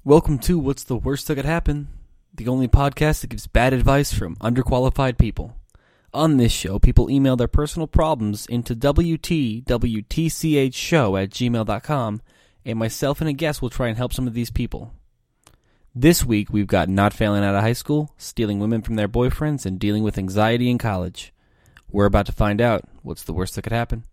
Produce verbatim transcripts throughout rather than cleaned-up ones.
Welcome to What's the Worst That Could Happen, the only podcast that gives bad advice from underqualified people. On this show, people email their personal problems into W T W T C H show at gmail dot com, and myself and a guest will try and help some of these people. This week, we've got not failing out of high school, stealing women from their boyfriends, and dealing with anxiety in college. We're about to find out what's the worst that could happen.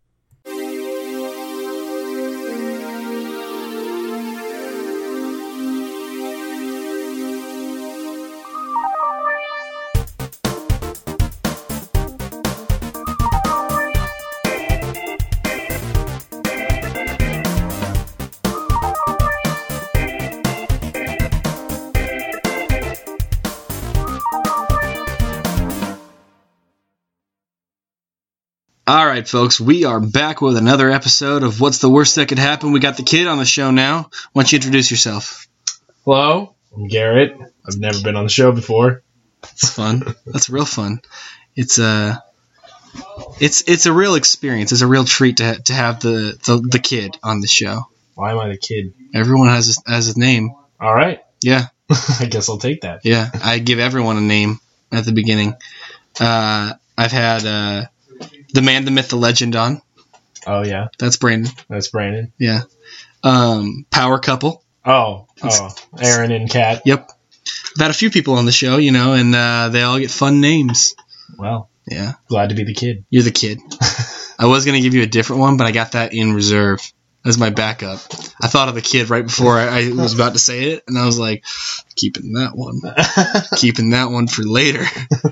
All right, folks, we are back with another episode of What's the Worst That Could Happen. We got the kid on the show now. Why don't you introduce yourself? Hello, I'm Garrett. I've never been on the show before. It's fun. That's real fun. It's a, it's it's a real experience. It's a real treat to ha- to have the, the the kid on the show. Why am I the kid? Everyone has a, has a name. All right. Yeah. I guess I'll take that. Yeah, I give everyone a name at the beginning. Uh, I've had uh, the man, the myth, the legend on. Oh, yeah. That's Brandon. That's Brandon. Yeah. Um, power couple. Oh, oh, Aaron and Kat. Yep. I've had a few people on the show, you know, and uh, they all get fun names. Well, yeah. Glad to be the kid. You're the kid. I was going to give you a different one, but I got that in reserve as my backup. I thought of the kid right before I, I was about to say it, and I was like, keeping that one. keeping that one for later.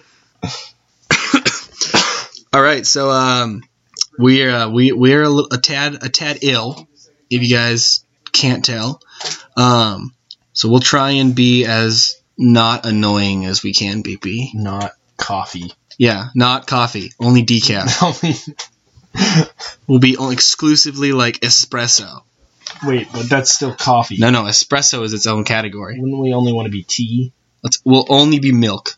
All right, so um, we're uh, we we're a, little, a tad a tad ill, if you guys can't tell. Um, so we'll try and be as not annoying as we can be. be. Not coffee. Yeah, not coffee. Only decaf. Only. We'll be only exclusively like espresso. Wait, but that's still coffee. No, no, espresso is its own category. Wouldn't we only want to be tea? Let's. We'll only be milk.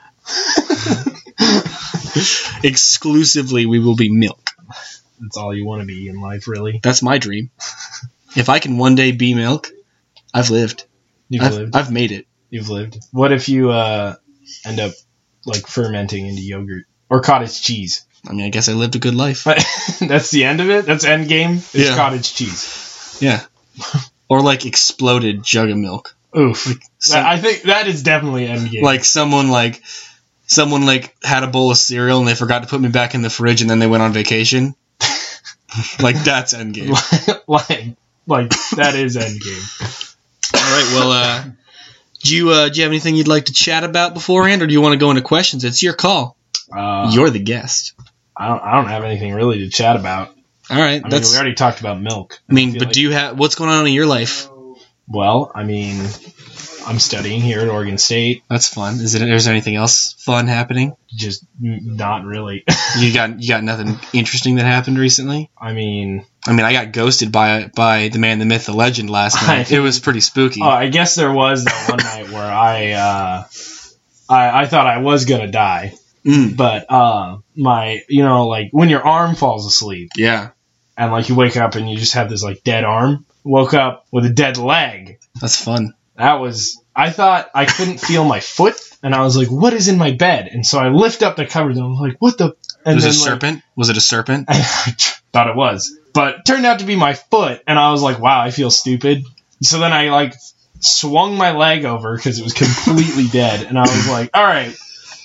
Exclusively, we will be milk. That's all you want to be in life, really. That's my dream. If I can one day be milk, I've lived. You've I've, lived. I've made it. You've lived. What if you uh, end up like fermenting into yogurt or cottage cheese? I mean, I guess I lived a good life. That's the end of it? That's end game? It's Yeah. Cottage cheese. Yeah. Or like exploded jug of milk. Oof. Like some, I think that is definitely end game. like someone like someone like had a bowl of cereal and they forgot to put me back in the fridge and then they went on vacation. Like that's end game. like, like that is end game. All right. Well, uh, do you uh, do you have anything you'd like to chat about beforehand, or do you want to go into questions? It's your call. Uh, You're the guest. I don't. I don't have anything really to chat about. All right. I That's. mean, we already talked about milk. I mean, feel but like- do you have what's going on in your life? Well, I mean, I'm studying here at Oregon State. That's fun. Is it? Is there anything else fun happening? Just n- not really. You got you got nothing interesting that happened recently? I mean, I mean, I got ghosted by by the man, the myth, the legend last night. It was pretty spooky. oh, I guess there was that one night where I, uh, I, I thought I was gonna die, Mm, but uh, my, you know, like when your arm falls asleep yeah, and like you wake up and you just have this like dead arm. Woke up with a dead leg. that's fun. That was, I thought I couldn't feel my foot, and I was like, what is in my bed? And so I lift up the covers, and I'm like, what the? And was it a then, like, serpent? Was it a serpent? I thought it was. But it turned out to be my foot, and I was like, wow, I feel stupid. So then I, like, swung my leg over, because it was completely dead, and I was like, all right,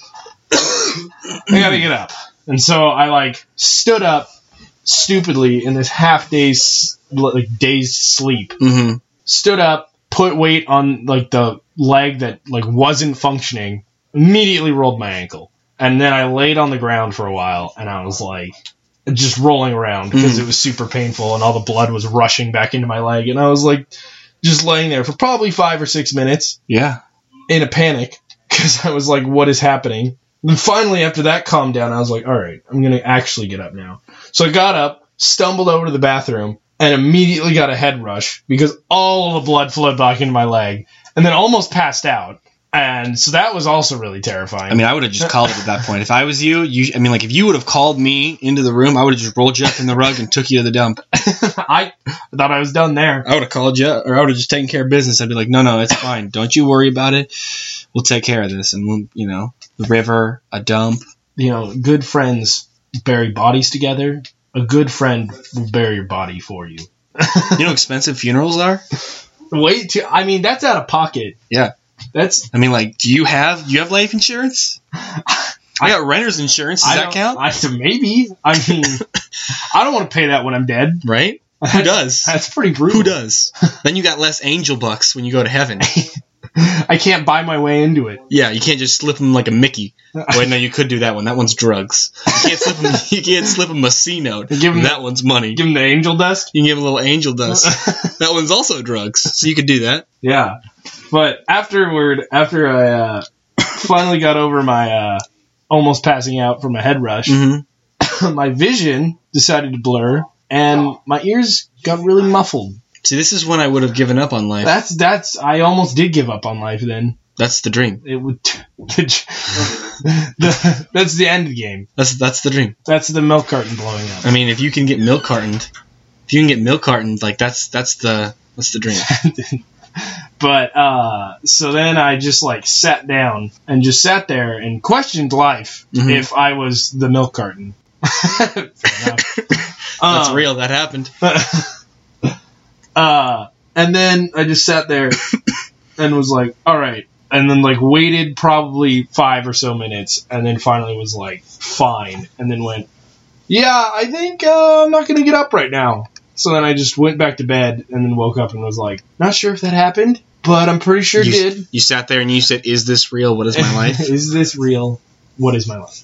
I gotta get up. And so I, like, stood up stupidly in this half day's, like, dazed sleep. Mm-hmm. Stood up, put weight on like the leg that like wasn't functioning, immediately rolled my ankle. And then I laid on the ground for a while and I was like just rolling around because Mm. it was super painful and all the blood was rushing back into my leg. And I was like just laying there for probably five or six minutes Yeah. in a panic because I was like, what is happening? And finally, after that calmed down, I was like, all right, I'm going to actually get up now. So I got up, stumbled over to the bathroom, and immediately got a head rush because all of the blood flowed back into my leg, and then almost passed out. And so that was also really terrifying. I mean, I would have just called it at that point. If I was you, you I mean, like, if you would have called me into the room, I would have just rolled you up in the rug and took you to the dump. I thought I was done there. I would have called you, or I would have just taken care of business. I'd be like, no, no, it's fine. Don't you worry about it. We'll take care of this. And, we'll, you know, the river, a dump. You know, good friends bury bodies together. A good friend will bury your body for you. You know how expensive funerals are? Wait, to, I mean, that's out of pocket. Yeah. That's. I mean, like, do you have do you have life insurance? I got renter's insurance. Does I that count? I, maybe. I mean, I don't want to pay that when I'm dead. Right? Who does? That's pretty brutal. Who does? Then you got less angel bucks when you go to heaven. I can't buy my way into it. Yeah, you can't just slip them like a Mickey. Wait, no, you could do that one. That one's drugs. You can't slip them. You can't slip them a C note. Give him that the, one's money. Give him the angel dust. You can give him a little angel dust. That one's also drugs. So you could do that. Yeah, but afterward, after I uh, finally got over my uh, almost passing out from a head rush, mm-hmm. my vision decided to blur, and my ears got really muffled. See, this is when I would have given up on life. That's that's. I almost did give up on life then. That's the dream. It would. the, that's the end game. That's that's the dream. That's the milk carton blowing up. I mean, if you can get milk cartoned, if you can get milk cartoned, like that's that's the that's the dream. But uh, so then I just like sat down and just sat there and questioned life mm-hmm. if I was the milk carton. That's um, real. That happened. Uh, and then I just sat there and was like, all right. And then like waited probably five or so minutes and then finally was like, fine. And then went, yeah, I think uh, I'm not going to get up right now. So then I just went back to bed and then woke up and was like, not sure if that happened, but I'm pretty sure you, it did. You sat there and you said, is this real? What is my life? Is this real? What is my life?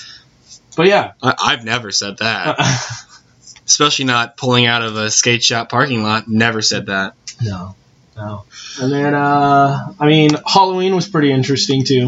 But yeah. I, I've never said that. Especially not pulling out of a skate shop parking lot. Never said that. No, no. And then, uh, I mean, Halloween was pretty interesting, too.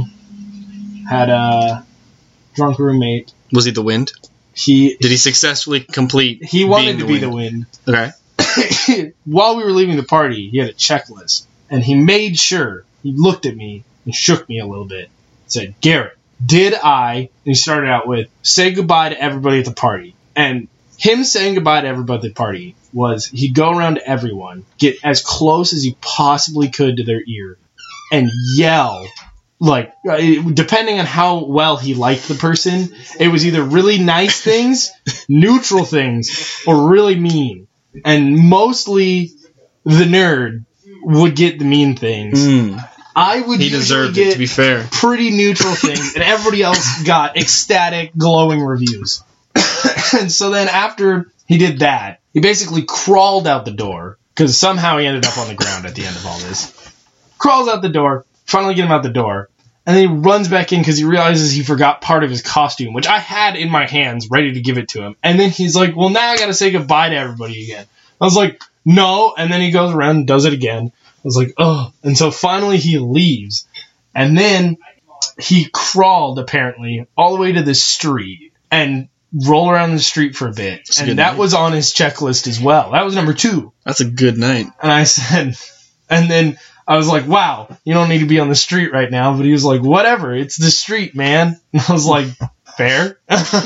Had a drunk roommate. Was he the wind? He Did he successfully complete He wanted to the be wind? the wind. Okay. While we were leaving the party, he had a checklist. And he made sure, he looked at me and shook me a little bit. Said, Garrett, did I, and he started out with, say goodbye to everybody at the party. And him saying goodbye to everybody at the party was he'd go around to everyone, get as close as he possibly could to their ear, and yell, like, depending on how well he liked the person, it was either really nice things, neutral things, or really mean. And mostly the nerd would get the mean things. Mm. I would he usually deserved get it, to be fair. Pretty neutral things, and everybody else got ecstatic, glowing reviews. And so then after he did that, he basically crawled out the door, because somehow he ended up on the ground at the end of all this. Crawls out the door, finally get him out the door, and then he runs back in because he realizes he forgot part of his costume, which I had in my hands ready to give it to him. And then he's like, well, now I got to say goodbye to everybody again. I was like, no. And then he goes around and does it again. I was like, oh. And so finally he leaves. And then he crawled, apparently, all the way to the street and roll around the street for a bit. That's and a that night. was on his checklist as well. That was number two. That's a good night. And I said, and then I was like, wow, you don't need to be on the street right now. But he was like, whatever, it's the street, man. And I was like, fair.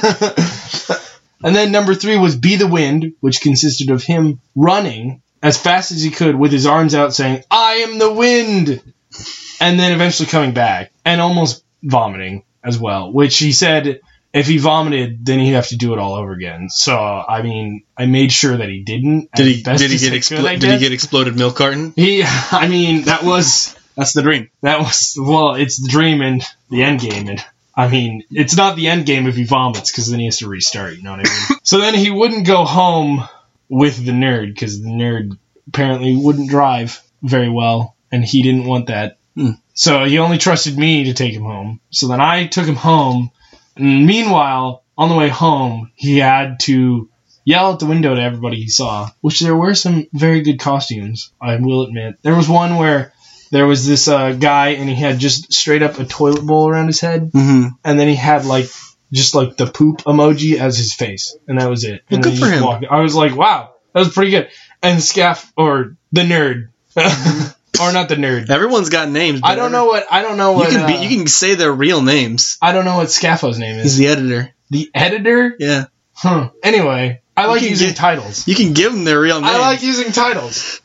And then number three was Be the Wind, which consisted of him running as fast as he could with his arms out saying, I am the wind. And then eventually coming back and almost vomiting as well, which he said if he vomited, then he'd have to do it all over again. So, I mean, I made sure that he didn't. Did he, did he get expl- Did he get exploded milk carton? He, I mean, that was... That's the dream. That was... Well, it's the dream and the end game. And, I mean, it's not the end game if he vomits, because then he has to restart, you know what I mean? So then he wouldn't go home with the nerd, because the nerd apparently wouldn't drive very well, and he didn't want that. Hmm. So he only trusted me to take him home. So then I took him home, and meanwhile, on the way home, he had to yell out the window to everybody he saw, which there were some very good costumes, I will admit. There was one where there was this uh, guy, and he had just straight up a toilet bowl around his head, mm-hmm. and then he had like just like the poop emoji as his face, and that was it. Well, and good then for he just him. walked. I was like, wow, that was pretty good. And Scaff, or the nerd, or not the nerd. Everyone's got names. I don't know what I don't know You what can be, uh, you can say their real names. I don't know what Scaffo's name He's is. the editor. The editor? Yeah. Huh. Anyway, I like can using get- titles. You can give them their real names. I like using titles.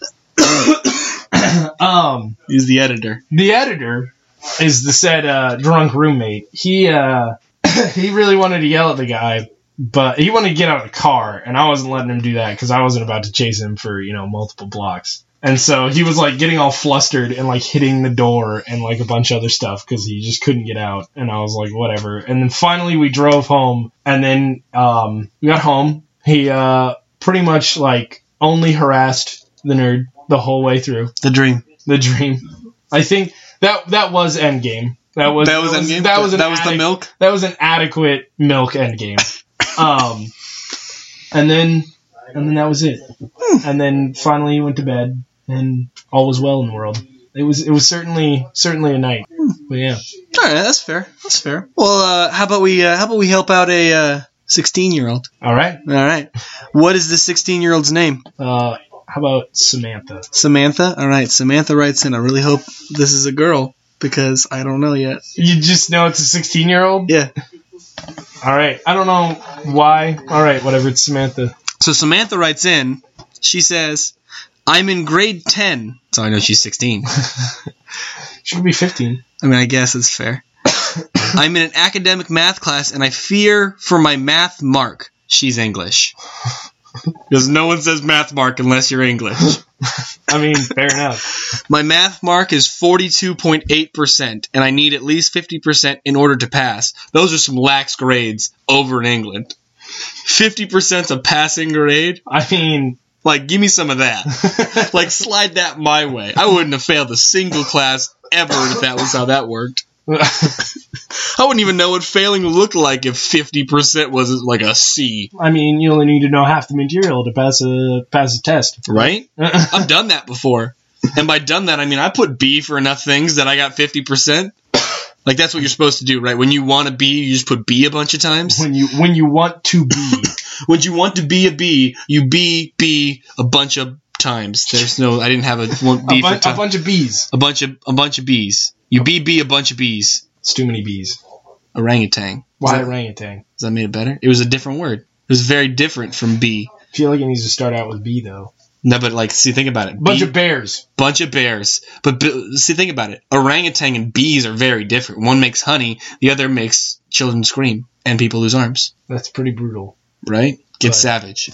um, He's the editor. the editor is the said uh, drunk roommate. He uh, he really wanted to yell at the guy, but he wanted to get out of the car, and I wasn't letting him do that because I wasn't about to chase him for, you know, multiple blocks. And so he was like getting all flustered and like hitting the door and like a bunch of other stuff because he just couldn't get out. And I was like, whatever. And then finally we drove home, and then um, we got home. He uh, pretty much like only harassed the nerd the whole way through. The dream. The dream. I think that that was Endgame. That was That was Endgame? That was an That was the adequ- milk? That was an adequate milk Endgame. um, and then and then that was it. And then finally he went to bed, and all was well in the world. It was it was certainly certainly a night. But yeah, All right, that's fair. That's fair. Well, uh, how about we uh, how about we help out a uh, sixteen-year-old? all right. All right. What is the sixteen-year-old's name? Uh, how about Samantha? Samantha. All right. Samantha writes in. I really hope this is a girl because I don't know yet. You just know it's a sixteen-year-old? Yeah. All right. I don't know why. All right, whatever. It's Samantha. So Samantha writes in. She says, "I'm in grade ten." So I know she's sixteen. She could be fifteen. I mean, I guess it's fair. I'm in an academic math class, and I fear for my math mark. She's English. Because no one says math mark unless you're English. I mean, fair enough. My math mark is forty-two point eight percent, and I need at least fifty percent in order to pass. Those are some lax grades over in England. fifty percent's a passing grade? I mean, Like, give me some of that. Like, slide that my way. I wouldn't have failed a single class ever if that was how that worked. I wouldn't even know what failing looked like if fifty percent was like a C. I mean, you only need to know half the material to pass a pass a test. Right? I've done that before. And by done that, I mean I put B for enough things that I got fifty percent. Like, that's what you're supposed to do, right? When you want a B, you just put B a bunch of times. When you when you want to be, When you want to be a B, you B, B a bunch of times. There's no, I didn't have a one B a, for bun- time. a bunch of bees. A bunch of, a bunch of Bs. You B, B a bunch of Bs. It's too many bees. Orangutan. Why Does that, orangutan? does that make it better? It was a different word. It was very different from B. I feel like it needs to start out with B though. No, but like, see, think about it. Bunch B, of bears. bunch of bears. But b- see, think about it. Orangutan and bees are very different. One makes honey, the other makes children scream and people lose arms. That's pretty brutal. Right? Get Right. savage.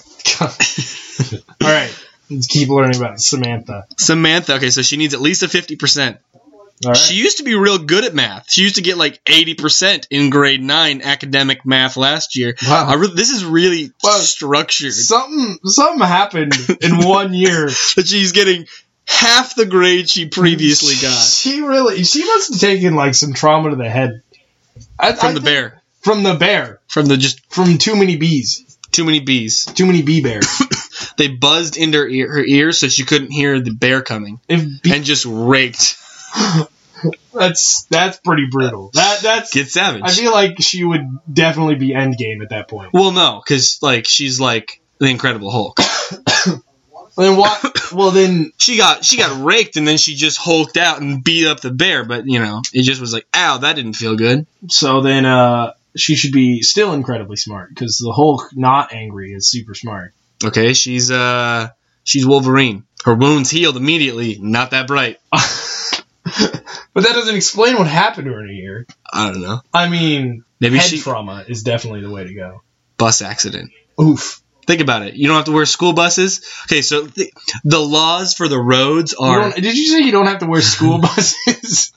All right, let's keep learning about Samantha. Samantha. Okay, so she needs at least a fifty percent. All right. She used to be real good at math. She used to get like eighty percent in grade nine academic math last year. Wow. I re- this is really Wow. structured. something something happened in one year. That she's getting half the grade she previously got She really, she must have taken like some trauma to the head. I, from I the think- bear. From the bear. From the just From too many bees. too many bees. Too many bee bears. They buzzed into her, ear, her ears so she couldn't hear the bear coming If bee, and just raked. that's that's pretty brutal. That that's. Get savage. I feel like she would definitely be endgame at that point. well, no, because like she's like the Incredible Hulk. Then what? Well, then She got she got raked and then she just hulked out and beat up the bear. But you know, it just was like, ow, that didn't feel good. so then uh she should be still incredibly smart because the Hulk not angry is super smart. Okay, she's uh she's Wolverine. Her wounds healed immediately. Not that bright. But that doesn't explain what happened to her in a year. I don't know. I mean, Maybe head she trauma is definitely the way to go. bus accident. Oof. Think about it. You don't have to wear school buses. Okay, so th- the laws for the roads You are don't, did you say you don't have to wear school buses?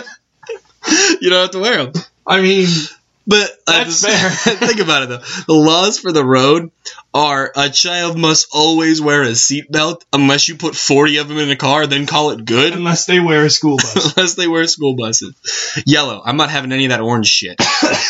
you don't have to wear them. I mean, But That's at the- fair. think about it though. The laws for the road are a child must always wear a seatbelt unless you put forty of them in a car, then call it good. unless they wear a school bus. Unless they wear school buses. Yellow. I'm not having any of that orange shit.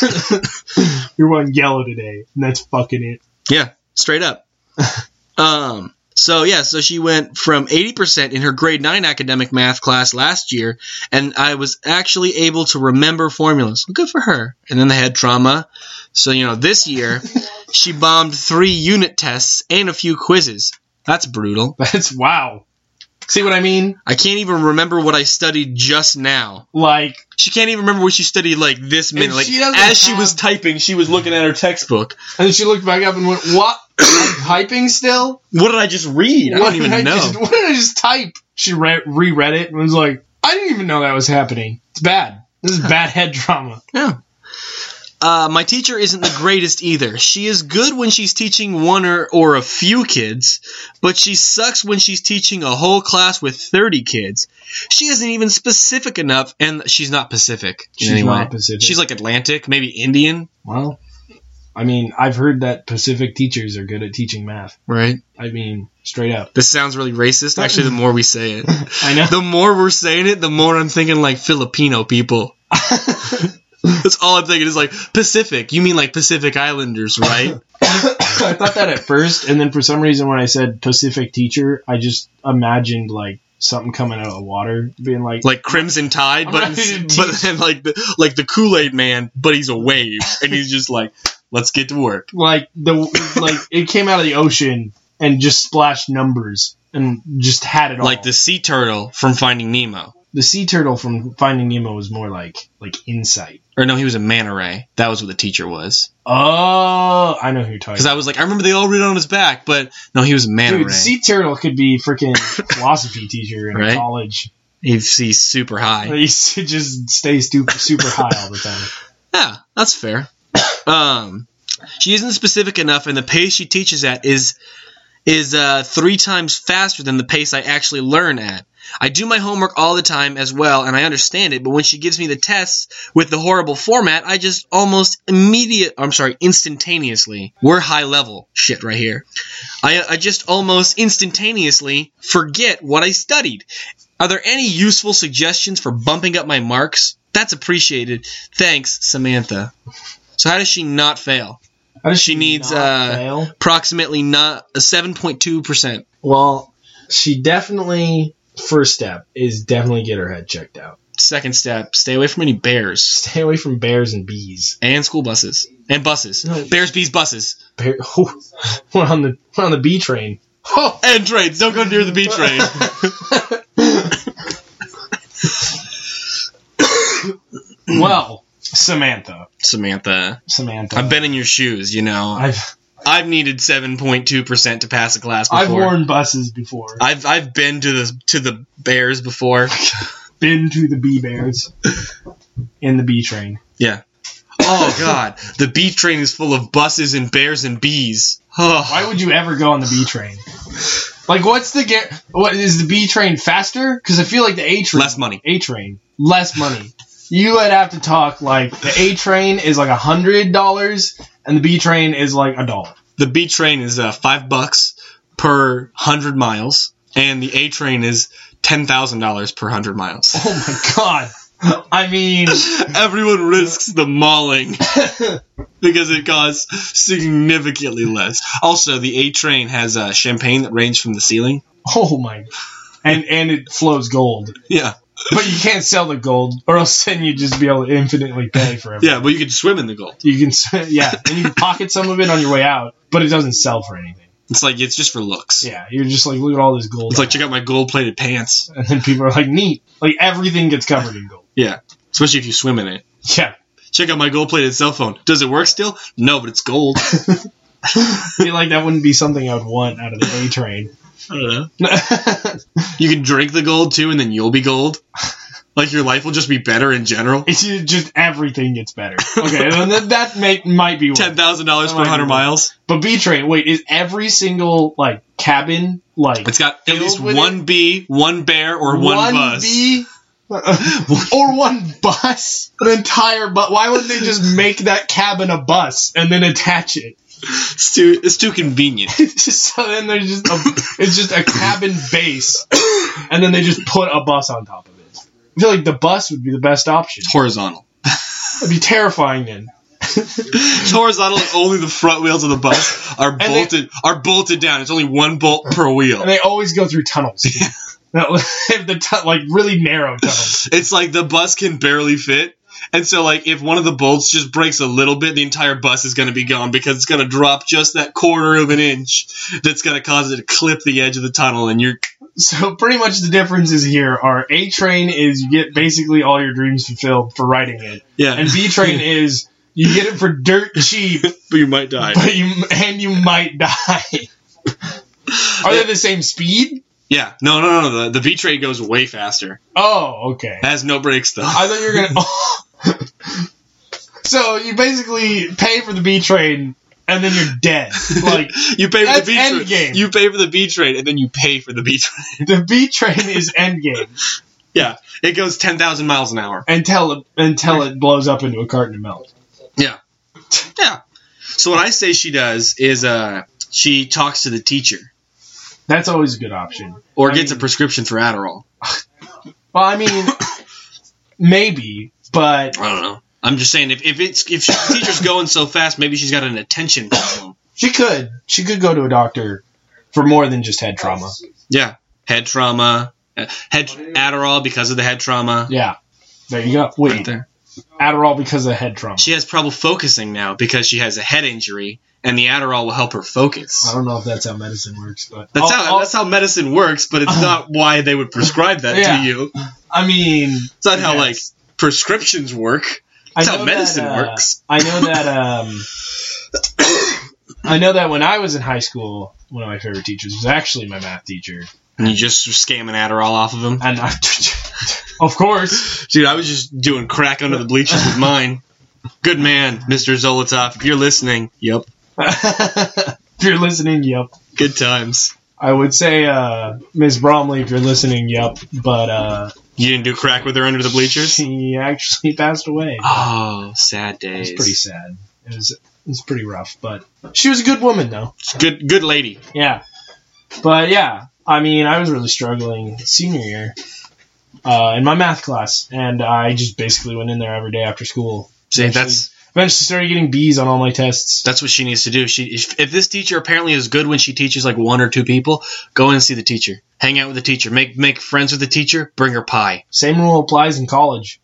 You're wearing yellow today, and that's fucking it. Yeah, straight up. um. So yeah, so she went from eighty percent in her grade nine academic math class last year, and I was actually able to remember formulas. Well, good for her. And then they had trauma. So, you know, this year, she bombed three unit tests and a few quizzes. That's brutal. That's wow. See what I mean? I can't even remember what I studied just now. Like, she can't even remember what she studied like this minute. Like she doesn't as she have- was typing, she was looking at her textbook. and then she looked back up and went, "What? I'm typing still? What did I just read? I What don't even did I know. Just, what did I just type?" She re- reread it and was like, "I didn't even know that was happening. It's bad. This is bad head trauma." Yeah. Uh, my teacher isn't the greatest either. She is good when she's teaching one or, or a few kids, but she sucks when she's teaching a whole class with thirty kids. She isn't even specific enough, and she's not Pacific. in She's any way. not Pacific. She's like Atlantic, maybe Indian, Well, I mean, I've heard that Pacific teachers are good at teaching math. right? I mean, straight up. This sounds really racist. Actually, the more we say it, I know. the more we're saying it, the more I'm thinking like Filipino people. That's all I'm thinking is like Pacific. You mean like Pacific Islanders, right? I thought that at first, and then for some reason when I said Pacific teacher, I just imagined like something coming out of the water, being like, Like Crimson Tide, I'm but ready to but teach. then like the like the Kool-Aid Man, but he's a wave, and he's just like, let's get to work. like the like it came out of the ocean and just splashed numbers and just had it all. Like the sea turtle from Finding Nemo. the sea turtle from Finding Nemo was more like like insight. Or no, he was a manta ray. That was what the teacher was. Oh, I know who you're talking. Because I was like, I remember they all read on his back, but no, he was a manta Dude, ray. sea turtle could be freaking philosophy teacher in Right? college. He's, he's super high. He just stays super super high all the time. Yeah, that's fair. Um, she isn't specific enough, and the pace she teaches at is is uh, three times faster than the pace I actually learn at. I do my homework all the time as well, and I understand it, but when she gives me the tests with the horrible format, I just almost immediate, I'm sorry, instantaneously, we're high level shit right here. I, I just almost instantaneously forget what I studied. Are there any useful suggestions for bumping up my marks? That's appreciated. Thanks, Samantha. So how does she not fail? How does She needs not uh, fail? approximately not a seven point two percent. Well, she definitely, first step is definitely get her head checked out. Second step, stay away from any bears Stay away from bears and bees. and school buses and buses. No. Bears, bees, buses. Bear, oh, we're on the we're on the bee train. Oh. And trains. Don't go near the bee train. Well, Samantha. Samantha, Samantha. I've been in your shoes, you know. I've I've needed seven point two percent to pass a class before. I've worn buses before. I've I've been to the to the bears before. Been to the bee bears in the bee train. Yeah. Oh god, the bee train is full of buses and bears and bees. Oh. Why would you ever go on the B train? Like, what's the get? What is the B train faster? Because I feel like the A train Less money. A train less money. You would have to talk like the A train is like a hundred dollars and the B train is like a dollar. The B train is uh, five bucks per hundred miles, and the A train is ten thousand dollars per hundred miles. Oh my god! I mean, Everyone risks the mauling because it costs significantly less. Also, the A train has uh, champagne that rains from the ceiling. oh my, and and it flows gold. Yeah, But you can't sell the gold, or else then you'd just be able to infinitely pay for everything. yeah, but you could swim in the gold. You can, s- yeah, and you can pocket some of it on your way out, but it doesn't sell for anything. It's like it's just for looks. Yeah, you're just like, look at all this gold. It's like check out my gold-plated pants. And then people are like, neat. Like, everything gets covered in gold. Yeah, especially if you swim in it. Yeah. Check out my gold-plated cell phone. Does it work still? No, but it's gold. I feel like that wouldn't be something I would want out of the A train. I don't know. You can drink the gold too, and then you'll be gold. Like your life will just be better in general. It's ju- just everything gets better. Okay, and that, that may, might be worth Ten it. thousand dollars That per might hundred be worth it. miles. But B train, wait, is every single like cabin like It's got at filled least with one it? bee, one bear, or one, bus. bee? or one bus? An entire bus? Why wouldn't they just make that cabin a bus and then attach it? It's too, it's too convenient. It's just so then there's just a, it's just a cabin base, and then they just put a bus on top of it. I feel like the bus would be the best option. It's horizontal. It'd be terrifying then. It's horizontal, and only the front wheels of the bus are they- bolted are bolted down. It's only one bolt per wheel. And they always go through tunnels. That- if the tu- like really narrow tunnels. It's like the bus can barely fit. And so, like, if one of the bolts just breaks a little bit, the entire bus is going to be gone because it's going to drop just that quarter of an inch that's going to cause it to clip the edge of the tunnel, and you're So pretty much the differences here are A Train is you get basically all your dreams fulfilled for writing it. Yeah. And B Train is you get it for dirt cheap, but you might die. but you and you might die. Are they the same speed? Yeah. No, no, no. The, the B Train goes way faster. Oh, okay. Has no brakes, though. I thought you were going to... So you basically pay for the B Train, and then you're dead. Like you pay for that's the B Train. Endgame. You pay for the B Train, and then you pay for the B Train. The B Train is Endgame. Yeah. It goes ten thousand miles an hour. Until it, until it blows up into a carton of milk. Yeah. Yeah. So what I say she does is uh, she talks to the teacher. That's always a good option. Or I gets mean, a prescription for Adderall. Well, I mean, maybe, but... I don't know. I'm just saying, if if it's if the teacher's going so fast, maybe she's got an attention problem. She could. She could go to a doctor for more than just head trauma. Yeah. Head trauma. uh, Head Adderall because of the head trauma. Yeah. There you go. Wait. Right there. Adderall because of head trauma. She has trouble focusing now because she has a head injury, and the Adderall will help her focus. I don't know if that's how medicine works, but... That's I'll- how I'll- that's how medicine works, but it's not why they would prescribe that Yeah. to you. I mean... It's not how, yes. like, prescriptions work. I That's how know medicine that, uh, works. I know that. Um, I know that when I was in high school, one of my favorite teachers was actually my math teacher, And you just scamming Adderall off of him. and I, of course, Dude, I was just doing crack under the bleachers with mine. Good man, Mister Zolotov. If you're listening, yep. if you're listening, yep. Good times. I would say, uh, Miss Bromley, if you're listening, yep. But uh, You didn't do crack with her under the bleachers? she actually passed away. Oh, sad It days. was pretty sad. It was it was pretty rough, but she was a good woman, though. Good, good lady. Yeah. But yeah, I mean, I was really struggling senior year uh, in my math class, and I just basically went in there every day after school. See, Eventually- that's Eventually started getting B's on all my tests. that's what she needs to do. She, if, if this teacher apparently is good when she teaches like one or two people, go in and see the teacher. Hang out with the teacher. Make make friends with the teacher. Bring her pie. Same rule applies in college.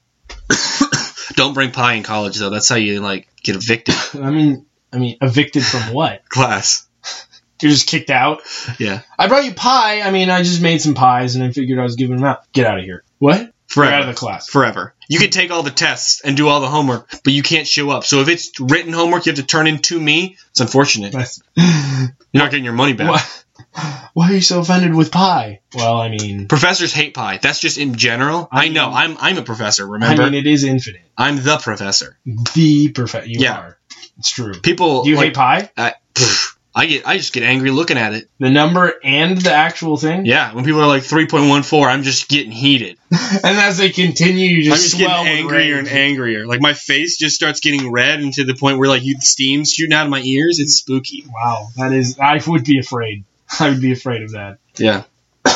Don't bring pie in college though. That's how you like get evicted. I mean, I mean, evicted from what? Class. You're just kicked out? Yeah. I brought you pie. I mean, I just made some pies, and I figured I was giving them out. Get out of here. What? Forever. Get out of the class. Forever. You can take all the tests and do all the homework, but you can't show up. So if it's written homework you have to turn in to me, it's unfortunate. That's- You're not getting your money back. Why, why are you so offended with pie? Well, I mean, Professors hate pie. That's just in general. I I, know. mean- I'm I'm a professor, I remember? mean, it is infinite. I'm the professor. The perfect. You Yeah. are. It's true. People Do you like, hate pie? I, pff, I get I just get angry looking at it. The number and the actual thing? Yeah, when people are like three point one four, I'm just getting heated. And as they continue, you I'm just, just swell getting with angrier rage. and angrier. Like my face just starts getting red and to the point where like you steam's shooting out of my ears. It's spooky. Wow, that is. I would be afraid. I would be afraid of that. Yeah.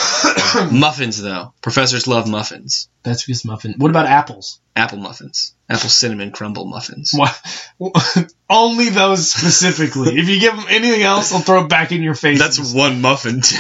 Muffins though. Professors love muffins. That's because muffin. What about apples? Apple muffins. Apple cinnamon crumble muffins. What? Only those specifically. If you give them anything else, they'll throw it back in your face. That's one muffin. Too.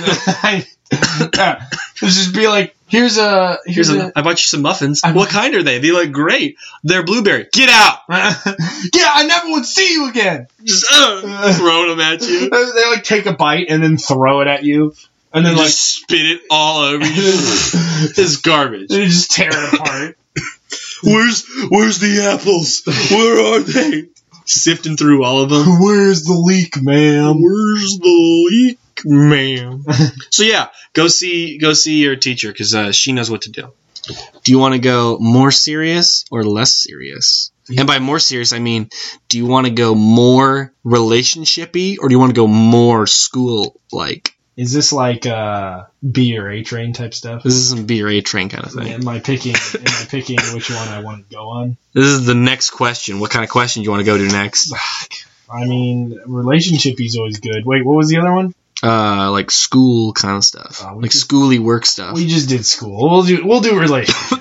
yeah. It'll just be like, here's a here's, Here's a. a, I bought you some muffins. I'm- What kind are they? They look great. They're blueberry. Get out! yeah, I never would see you again. Just uh, throwing them at you. They like take a bite and then throw it at you, and then And like just spit it all over you. It's garbage. they just tear it apart. Where's Where's the apples? Where are they? Sifting through all of them. Where's the leak, ma'am? Where's the leak, ma'am? So yeah, go see go see your teacher because uh, she knows what to do. Do you want to go more serious or less serious? And by more serious, I mean, do you want to go more relationship-y or do you want to go more school-like? Is this like uh, B or A train type stuff? This is some B or A train kind of thing. Am I picking? Am I picking which one I want to go on? This is the next question. What kind of question do you want to go to next? I mean, relationship is always good. Wait, what was the other one? Uh, like school kind of stuff, Uh, we like just- schooly work stuff. We just did school. We'll do. We'll do relationship.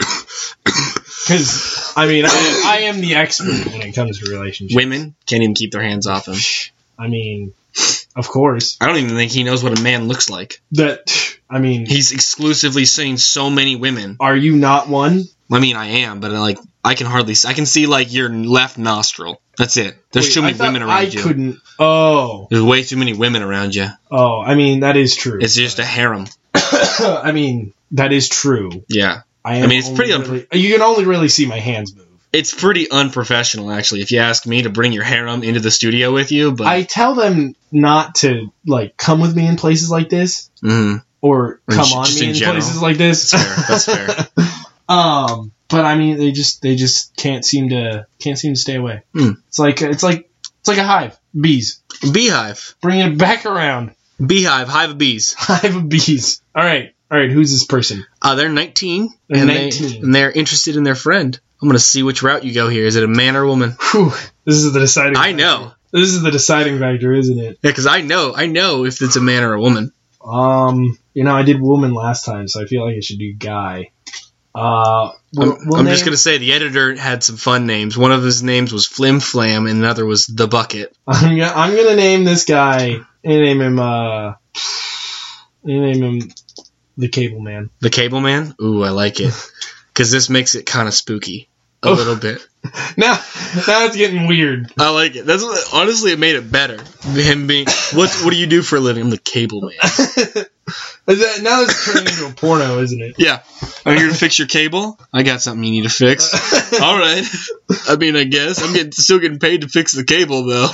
Because I mean, I, I am the expert when it comes to relationships. Women can't even keep their hands off him. I mean, of course. I don't even think he knows what a man looks like. That. I mean, He's exclusively seen so many women. are you not one? I mean, I am, but like, I can hardly. I can see like your left nostril. That's it. There's Wait, too many I thought women around I you. couldn't. Oh. There's way too many women around you. Oh. I mean, that is true. It's just a harem. I mean, that is true. Yeah. I, am I mean, it's pretty really, unpro- you can only really see my hands move. It's pretty unprofessional, actually, if you ask me, to bring your harem into the studio with you. But I tell them not to, like, come with me in places like this. Mm-hmm. Or come Just- on just me in in general. places like this. That's fair. That's fair. um, but I mean, they just they just can't seem to can't seem to stay away. Hmm. It's like it's like it's like a hive, bees. Beehive. Bringing it back around. Beehive. Hive of bees. Hive of bees. All right, all right. Who's this person? Uh, they're nineteen. They're and nineteen. They, and they're interested in their friend. I'm going to see which route you go here. Is it a man or a woman? Whew, this is the deciding. I factor. know. This is the deciding factor, isn't it? Yeah, because I know. I know if it's a man or a woman. Um, you know, I did woman last time, so I feel like I should do guy. Uh, we'll, I'm, we'll I'm name- just going to say the editor had some fun names. One of his names was Flim Flam, and another was The Bucket. I'm gonna, I'm gonna name this guy. I'm gonna name him. Uh, I'm gonna name him the Cable Man. The Cable Man? Ooh, I like it. Because this makes it kind of spooky. A Oh. little bit. Now, now it's getting weird. I like it. That's what, honestly, it made it better. Him being, what What do you do for a living? I'm the Cable Man. Is that, now it's turning into a porno, isn't it? Yeah. I'm here to fix your cable. I got something you need to fix. All right. I mean, I guess I'm getting still getting paid to fix the cable, though.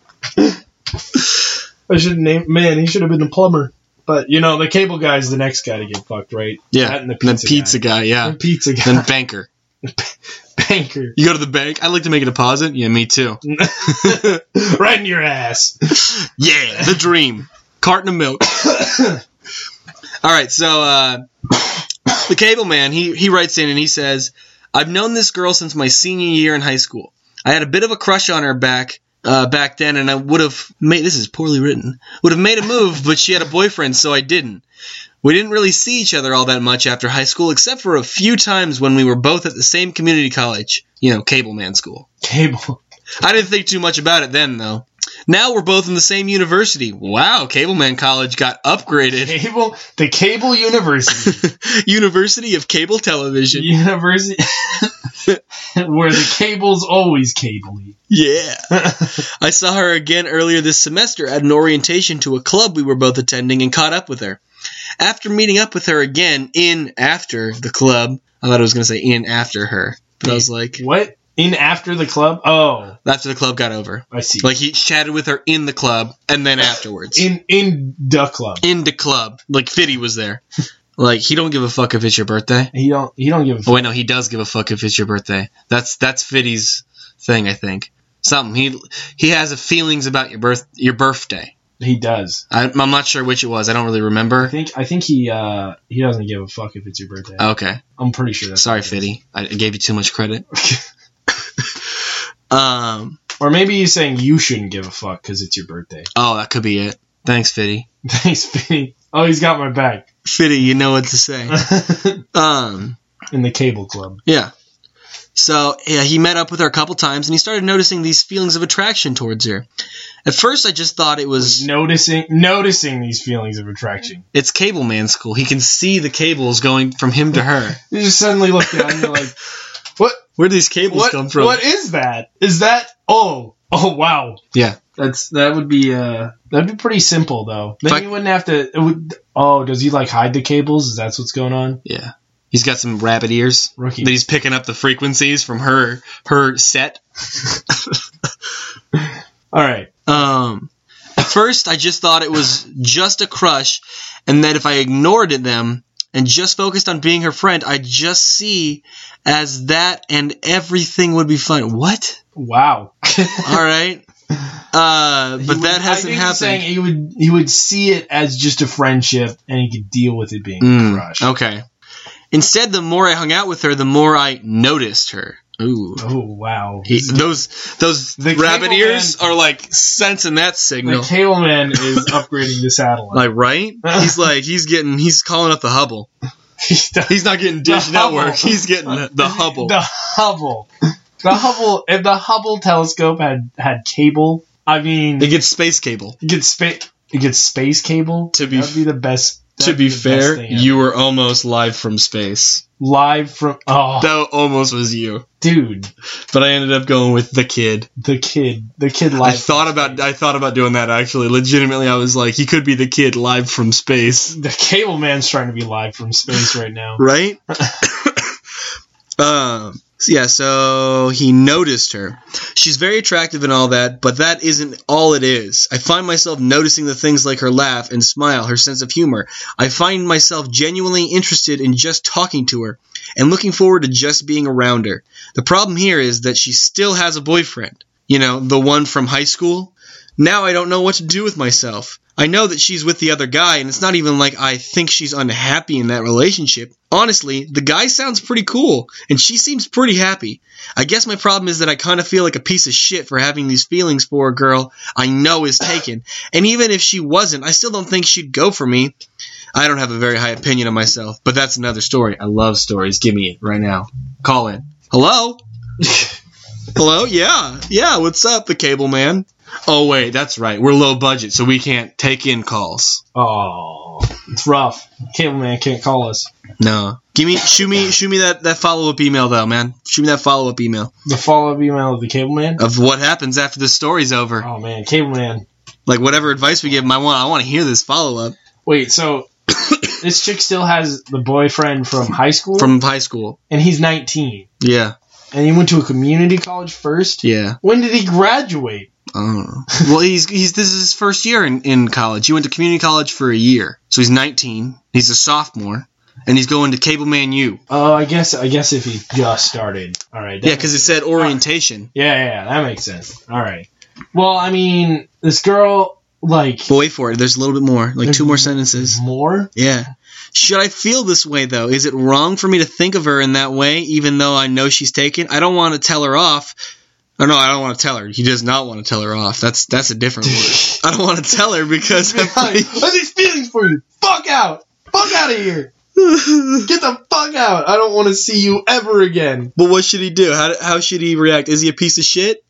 I should name. Man, he should have been a plumber. But you know, the cable guy's the next guy to get fucked, right? Yeah. That and the And then pizza, pizza guy. guy. yeah. The pizza guy. Then banker. Banker. You go to the bank. I'd like to make a deposit. Yeah, me too. Right in your ass. Yeah, the dream. Carton of milk. All right, so uh, the Cable Man, he, he writes in and he says, I've known this girl since my senior year in high school. I had a bit of a crush on her back uh, back then, and I would have made, this is poorly written, would have made a move, but she had a boyfriend, so I didn't. We didn't really see each other all that much after high school, except for a few times when we were both at the same community college, you know, Cable Man school. Cable. I didn't think too much about it then, though. Now we're both in the same university. Wow, Cable Man College got upgraded. Cable. The Cable University. University of Cable Television. University. Where the cable's always cable-y. Yeah. I saw her again earlier this semester at an orientation to a club we were both attending and caught up with her. After meeting up with her again in after the club, I thought I was going to say in after her, but I was like, What? In after the club? Oh, after the club got over. I see. Like he chatted with her in the club and then afterwards. in in the club. in the club. Like Fiddy was there. Like he don't give a fuck if it's your birthday. He don't. He don't give a Oh fuck. wait, no, he does give a fuck if it's your birthday. That's that's Fiddy's thing, I think. Something he he has a feelings about your birth your birthday. He does. I, I'm not sure which it was. I don't really I remember. think. I think he. Uh, he doesn't give a fuck if it's your birthday. Okay, I'm pretty sure that's. sorry, what it is. Fiddy. I gave you too much credit. um. Or maybe he's saying you shouldn't give a fuck because it's your birthday. Oh, that could be it. Thanks, Fiddy. Thanks, Vinny. Oh, he's got my back. Fiddy, you know what to say. um. In the cable club. Yeah. So yeah, he met up with her a couple times, and he started noticing these feelings of attraction towards her. At first, I just thought it was Noticing, noticing these feelings of attraction. it's Cable Man school. He can see the cables going from him to her. You just suddenly look down and you're like, what? Where do these cables What? come from? What is that? Is that? Oh, oh, wow. Yeah. That's that would be uh that'd be pretty simple though. Then Fuck. you wouldn't have to. It would, oh, does he like hide the cables? Is that what's going on? Yeah. He's got some rabbit ears Rookie. that he's picking up the frequencies from her her set. All right. Um, at first, I just thought it was just a crush, and that if I ignored it, them and just focused on being her friend, I'd just see as that, and everything would be fine. What? Wow. All right. Uh, He but would- that I hasn't think he's happened. saying he would he would see it as just a friendship, and he could deal with it being Mm, a crush. okay. Instead, the more I hung out with her, the more I noticed her. Ooh. Oh wow. He, those those The rabbit cable ears man- are like sensing that The signal. cable man is upgrading the satellite. Like, right? He's like, he's getting, he's calling up the Hubble. He's the- He's not getting Dish The Network. Hubble. He's getting the, the Hubble. The Hubble. The Hubble. If the Hubble telescope had had cable, I mean, It gets space cable. it gets space. It gets space cable. To be That'd be the best To be fair, you were almost live from space. Live from... Oh. That almost was you. Dude. But I ended up going with the kid. The kid. The kid live I thought about space. I thought about doing that, actually. Legitimately, I was like, he could be the kid live from space. The Cable Man's trying to be live from space right now. Right? um... Yeah, so he noticed her. She's very attractive and all that, but that isn't all it is. I find myself noticing the things like her laugh and smile, her sense of humor. I find myself genuinely interested in just talking to her and looking forward to just being around her. The problem here is that she still has a boyfriend. You know, the one from high school. Now I don't know what to do with myself. I know that she's with the other guy, and it's not even like I think she's unhappy in that relationship. Honestly, the guy sounds pretty cool, and she seems pretty happy. I guess my problem is that I kind of feel like a piece of shit for having these feelings for a girl I know is taken. And even if she wasn't, I still don't think she'd go for me. I don't have a very high opinion of myself, but that's another story. I love stories. Give me it right now. Call in. Hello? Hello? Yeah. Yeah, what's up, the Cable Man? Oh, wait, that's right. We're low budget, so we can't take in calls. Oh, it's rough. Cable Man can't call us. No. Give me, shoot me, shoot me that, that follow-up email, though, man. Shoot me that follow-up email. The follow-up email of the Cable Man? Of what happens after the story's over. Oh, man, Cable Man. Like, whatever advice we give him, I want, I want to hear this follow-up. Wait, so this chick still has the boyfriend from high school? From high school. And he's nineteen. Yeah. And he went to a community college first? Yeah. When did he graduate? I don't know. Well, he's he's this is his first year in, in college. He went to community college for a year. So he's nineteen. He's a sophomore. And he's going to Cable Man U. Oh, I guess I guess if he just started. All right. Yeah, because it said orientation. Yeah, yeah, yeah, that makes sense. All right. Well, I mean, this girl, like... But wait for it. There's a little bit more. Like two more sentences. More? Yeah. Should I feel this way, though? Is it wrong for me to think of her in that way, even though I know she's taken? I don't want to tell her off. Oh, no, I don't want to tell her. He does not want to tell her off. That's that's a different word. I don't want to tell her because... I have these feelings for you. Fuck out. Fuck out of here. Get the fuck out. I don't want to see you ever again. But what should he do? How how should he react? Is he a piece of shit?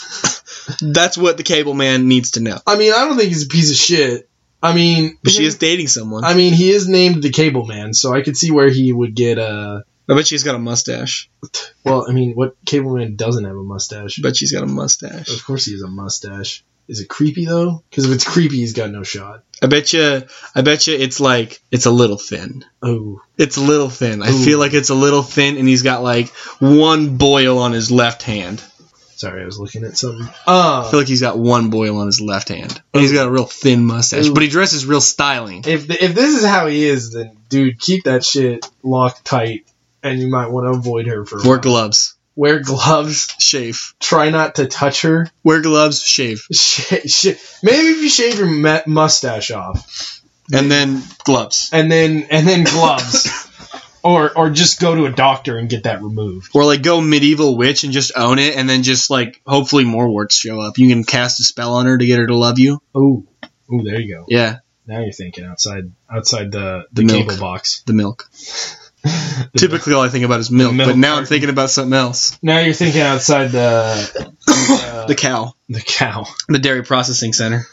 That's what the Cable Man needs to know. I mean, I don't think he's a piece of shit. I mean... But she is dating someone. I mean, he is named the Cable Man, so I could see where he would get a... I bet she's got a mustache. Well, I mean, what Cable Man doesn't have a mustache? I bet she's got a mustache. Of course he has a mustache. Is it creepy, though? Because if it's creepy, he's got no shot. I bet you, I bet you it's like, it's a little thin. Oh. It's a little thin. I Ooh. feel like it's a little thin, and he's got like one boil on his left hand. Sorry, I was looking at something. Uh, I feel like he's got one boil on his left hand. And he's got a real thin mustache, Ooh. but he dresses real styling. If the, if this is how he is, then, dude, keep that shit locked tight, and you might want to avoid her for a Wear while. gloves. Wear gloves. Shave. Try not to touch her. Wear gloves. Shave. Sh- sh- Maybe if you shave your mu- mustache off, and then gloves, and then and then gloves, or or just go to a doctor and get that removed. Or like go medieval witch and just own it, and then just like hopefully more warts show up. You can cast a spell on her to get her to love you. Ooh, ooh, there you go. Yeah. Now you're thinking outside outside the The the, milk. cable box. The milk. Typically, all I think about is milk, milk but now carton. I'm thinking about something else. Now you're thinking outside the uh, The cow. the cow. The dairy processing center.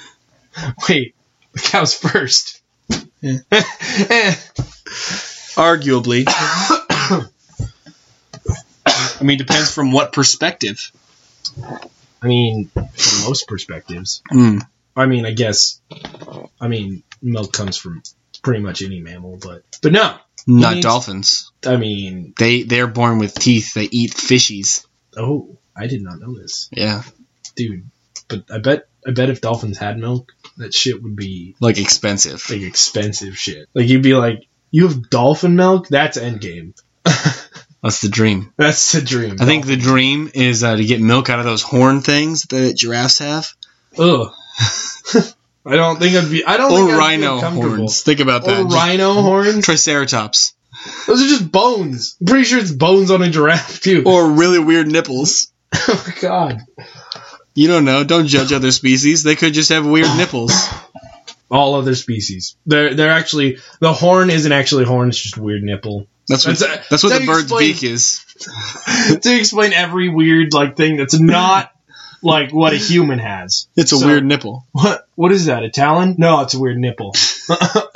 Wait, the cow's first. Yeah. Eh. Arguably. I mean, depends from what perspective. I mean, from most perspectives. Mm. I mean, I guess. I mean, milk comes from pretty much any mammal, but but no, Not means- dolphins. I mean, They they're born with teeth. They eat fishies. oh, I did not know this, Yeah, dude. But I bet I bet if dolphins had milk, that shit would be like expensive. like expensive shit. Like you'd be like, you have dolphin milk? That's endgame. That's the dream. That's the dream. I think the dream is uh, to get milk out of those horn things that giraffes have, Ugh. I don't think I'd be. I don't or think I'd rhino feel comfortable. horns. Think about that. Or rhino horns. Triceratops, Those are just bones. I'm pretty sure it's bones on a giraffe too. or really weird nipples. Oh God. You don't know. Don't judge other species. They could just have weird nipples. All other species. They're they're actually the horn isn't actually horn. It's just a weird nipple. That's what. That's- That's, what that the bird's explains- beak is. To explain every weird like thing that's not like what a human has. It's a So- weird nipple. What what is that? A talon? No, it's a weird nipple. Oh,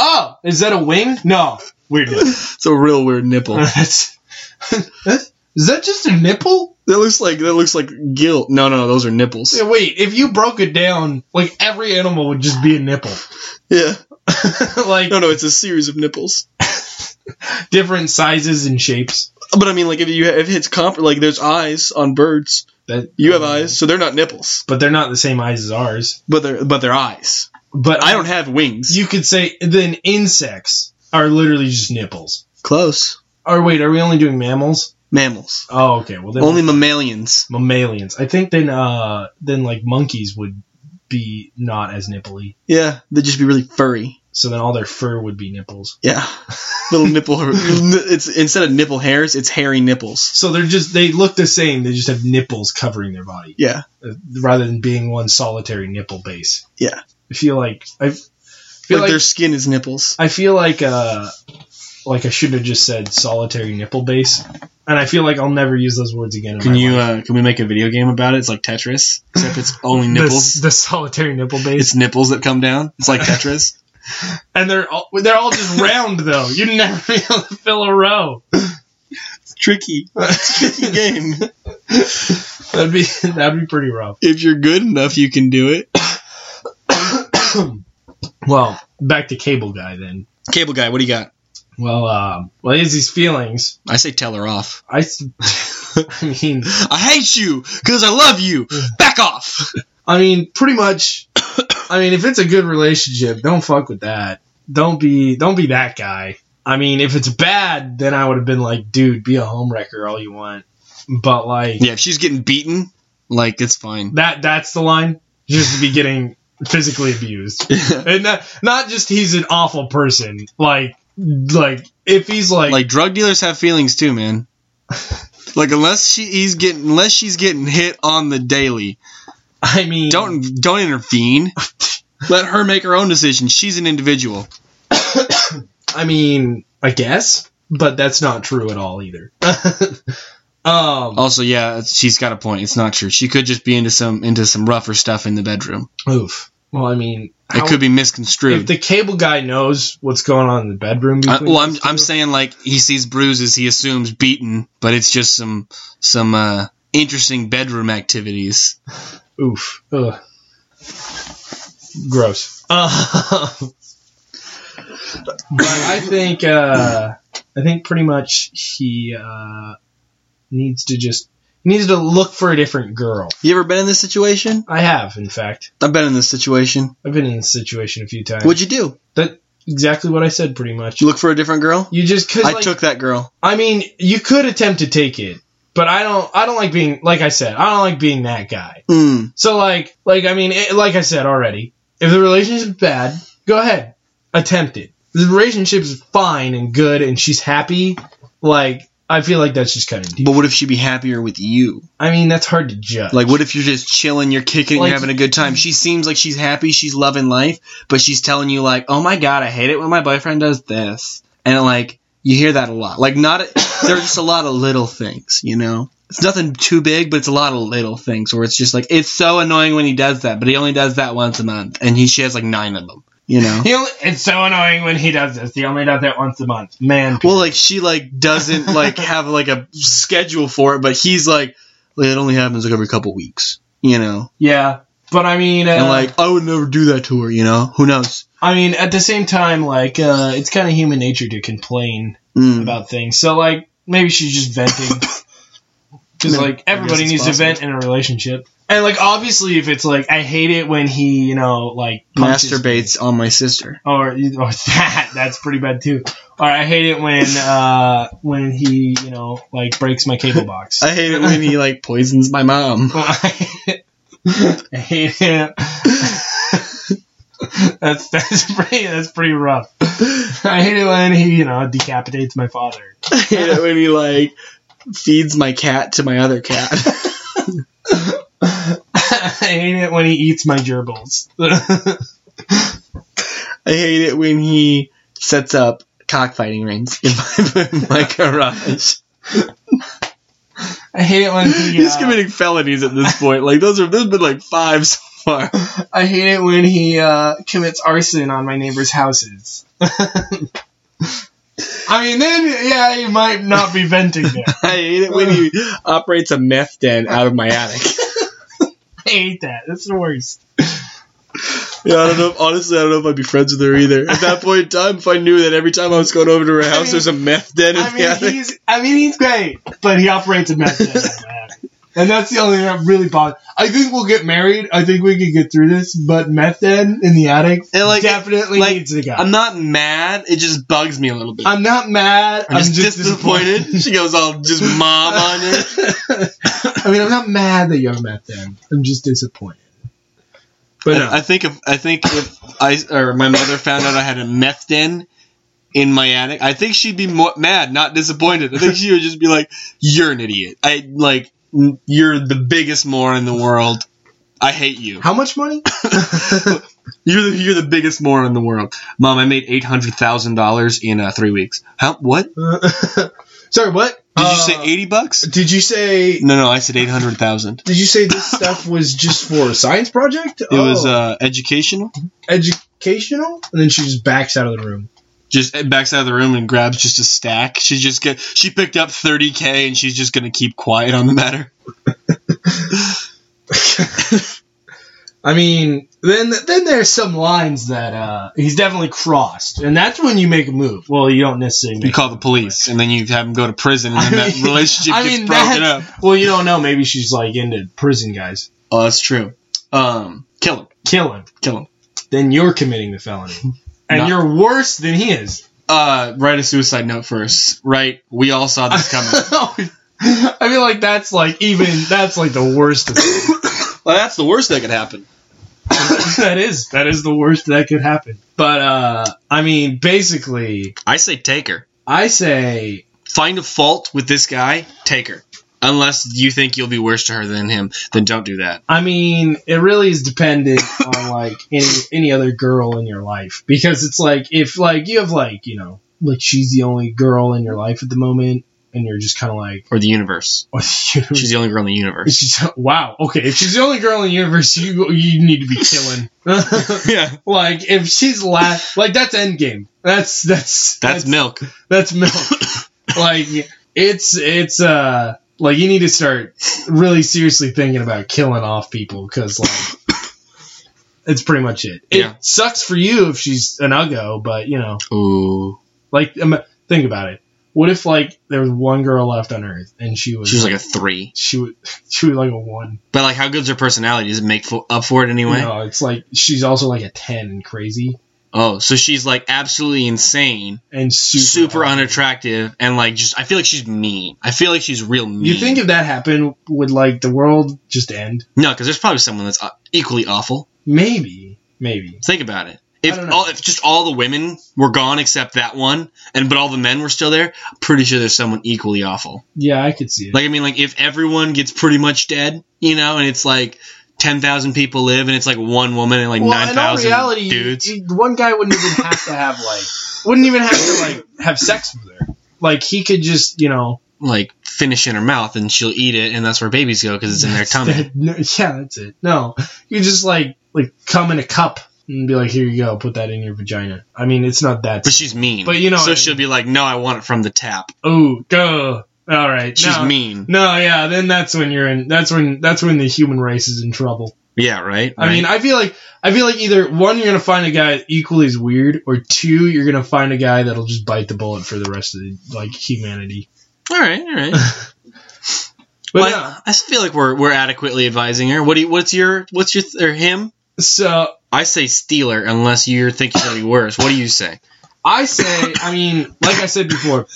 Is that a wing? No. Weird nipple. It's a real weird nipple. That's, that's, is that just a nipple? That looks like that looks like gill. No, no, those are nipples. Yeah, wait, if you broke it down, like every animal would just be a nipple. Yeah. Like No, no, it's a series of nipples. different sizes and shapes. But I mean, like if you if it's comp like there's eyes on birds. That You have eyes, so they're not nipples, but they're not the same eyes as ours. but they're but they're eyes. But I don't have wings. You could say then insects are literally just nipples. Close. Or wait, are we only doing mammals? Mammals. Oh, okay. Well, then Only mammalians. mammalians. I think then uh then like monkeys would be not as nipply. Yeah, they'd just be really furry. So then all their fur would be nipples. Yeah, little nipple. It's instead of nipple hairs, it's hairy nipples. So they're just they look the same. They just have nipples covering their body, Yeah, uh, rather than being one solitary nipple base. yeah. I feel like I feel Like, like, their skin is nipples. I feel like uh like I should have just said solitary nipple base, and I feel like I'll never use those words again. In Can my you? life. Uh, can we make a video game about it? It's like Tetris, except it's only The, nipples. the solitary nipple base, It's nipples that come down. It's like Tetris. and they're all, they're all just round though. You'd never be able to fill a row. It's tricky. It's a tricky game. That'd be that'd be pretty rough. If you're good enough, you can do it. Well, back to Cable Guy then. Cable guy, what do you got? Well, um, well, Izzy's feelings. I say tell her off. I, s- I mean, I hate you because I love you. Back off. I mean, pretty much. I mean, if it's a good relationship, don't fuck with that. Don't be, don't be that guy. I mean, if it's bad, then I would have been like, dude, be a homewrecker all you want. But like, Yeah, if she's getting beaten, like it's fine. that, that's the line. Just to be getting physically abused, and not, not just he's an awful person. Like, like if he's like, Like drug dealers have feelings too, man. Like unless she he's getting unless she's getting hit on the daily, I mean, don't don't intervene. Let her make her own decision. She's an individual. I mean, I guess, but that's not true at all either. um, Also, yeah, she's got a point. It's not true. She could just be into some into some rougher stuff in the bedroom. oof. Well, I mean, It how- could be misconstrued. if the Cable Guy knows what's going on in the bedroom. I, Between well, I'm those two- I'm saying like he sees bruises, he assumes beaten, but it's just some some uh, interesting bedroom activities. oof. Ugh. Gross. Uh, but I think uh, I think pretty much he uh, needs to just he needs to look for a different girl. You ever been in this situation? I have, in fact, I've been in this situation. I've been in this situation a few times. What'd you do? That exactly what I said, pretty much. Did you look for a different girl? You just cause I like, took that girl. I mean, you could attempt to take it, but I don't. I don't like being like I said. I don't like being that guy. Mm. So like, like I mean, it, like I said already, if the relationship is bad, go ahead, attempt it. If the relationship is fine and good, and she's happy. Like, I feel like that's just kind of deep. But what if she'd be happier with you? I mean, that's hard to judge. Like, what if you're just chilling, you're kicking, Like- you're having a good time? She seems like she's happy, she's loving life, but she's telling you like, "Oh my god, I hate it when my boyfriend does this," and like you hear that a lot. Like, not there's just a lot of little things, you know. It's nothing too big, but it's a lot of little things where it's just like it's so annoying when he does that, but he only does that once a month, and he she has like nine of them, you know. He only, it's so annoying when he does this. He only does that once a month. Man. Well, like she like doesn't like have like a schedule for it, but he's like, like it only happens like every couple weeks, you know. Yeah, but I mean, uh, And like I would never do that to her, you know. Who knows? I mean, at the same time, like, uh, it's kind of human nature to complain Mm. about things. So, like, maybe she's just venting. Because, like, everybody it's needs possible. to vent in a relationship. And, like, obviously, if it's like, I hate it when he, you know, like, punches me. Masturbates on my sister. Or, or that, that's pretty bad, too. Or I hate it when, uh, when he, you know, like, breaks my cable box. I hate it when he like poisons my mom. I hate it. That's that's pretty that's pretty rough. I hate it when he, you know, decapitates my father. I hate it when he like feeds my cat to my other cat. I hate it when he eats my gerbils. I hate it when he sets up cockfighting rings in my, in my garage. I hate it when he. He's uh, committing felonies at this point. Like those are there's been like five so far. I hate it when he uh, commits arson on my neighbor's houses. I mean, then, yeah, he might not be venting there. I hate it when he operates a meth den out of my attic. I hate that. That's the worst. Yeah, I don't know. If, honestly, I don't know if I'd be friends with her either. At that point in time, if I knew that every time I was going over to her house, I mean, there's a meth den in I the mean, attic. he's, I mean, he's great, but he operates a meth den out of my attic. And that's the only thing that really bothers. I think we'll get married. I think we can get through this. But meth den in the attic It, like, definitely like, needs to go. I'm not mad. It just bugs me a little bit. I'm not mad. I'm, I'm just, just disappointed. disappointed. She goes all just mom on you. I mean, I'm not mad that you have meth den. I'm just disappointed. But no. I, I think if I think if I or my mother found out I had a meth den in my attic, I think she'd be more mad, not disappointed. I think she would just be like, "You're an idiot. I like you're the biggest moron in the world. I hate you." How much money? You're the you're the biggest moron in the world, Mom. I made eight hundred thousand dollars in uh, three weeks. How? What? Sorry, what? Did uh, you say eighty bucks? Did you say? No, no, I said eight hundred thousand. Did you say this stuff was just for a science project? It was uh, educational. Educational, and then she just backs out of the room. Just backs out of the room and grabs just a stack. She just get she picked up thirty K and she's just gonna keep quiet on the matter. I mean, then then there's some lines that uh, he's definitely crossed, and that's when you make a move. Well, you don't necessarily make You call the police, and then you have them go to prison, and then I that mean- relationship I gets mean, broken that- up. Well, you don't know. Maybe she's like into prison guys. Oh, that's true. Um, kill him. Kill him. Kill him. Then you're committing the felony, and Not- you're worse than he is. Uh, write a suicide note first. Right? We all saw this coming. I feel like that's like even that's like the worst of it. Well, that's the worst that could happen. that is that is the worst that could happen. But uh I mean, basically, I say take her. I say Find a fault with this guy, take her. Unless you think you'll be worse to her than him, then don't do that. I mean, it really is dependent on like any any other girl in your life, because it's like if like you have like, you know, like she's the only girl in your life at the moment, and you're just kind of like, Or the universe. oh, She's the only girl in the universe. she's, wow, okay, if she's the only girl in the universe, you you need to be killing. Yeah. Like if she's last, like that's Endgame. That's that's That's milk. That's milk. Like it's it's uh like you need to start really seriously thinking about killing off people, because like it's pretty much it. It Yeah. sucks for you if she's an uggo, but you know, Ooh. like um, think about it. What if like there was one girl left on Earth and she was She was like a three. she was she was like a one. But like, how good's her personality? Does it make fo- up for it anyway? No, it's like she's also like a ten and crazy Oh, so she's like absolutely insane, and super, super ugly. unattractive, and like just I feel like she's mean. I feel like she's real mean. You think if that happened, would like the world just end? No, because there's probably someone that's uh, equally awful. Maybe, maybe. Think about it. If I don't know. all, if just all the women were gone except that one, and but all the men were still there, I'm pretty sure there's someone equally awful. Yeah, I could see it. Like I mean, like if everyone gets pretty much dead, you know, and it's like ten thousand people live, and it's like one woman and like well, nine in all thousand reality, dudes. you- you- one guy wouldn't even have to have like, wouldn't even have to like have sex with her. Like he could just, you know, Like finish in her mouth, and she'll eat it, and that's where babies go because it's in their tummy. that- no, yeah, that's it. No, you just like like come in a cup and be like, here you go, put that in your vagina. I mean, it's not that. But she's mean. But you know so what I she'll be like, "No, I want it from the tap." Oh, go. All right, She's no, mean. No, yeah, then that's when you're in. That's when that's when the human race is in trouble. Yeah, right. I mean, I feel like I feel like either one, you're gonna find a guy equally as weird, or two, you're gonna find a guy that'll just bite the bullet for the rest of the, like humanity. all right, all right. But Well, no, I, I feel like we're we're adequately advising her. What do you, what's your what's your or him? so I say steal her, unless you're thinking it'll be worse. What do you say? I say, I mean, like I said before,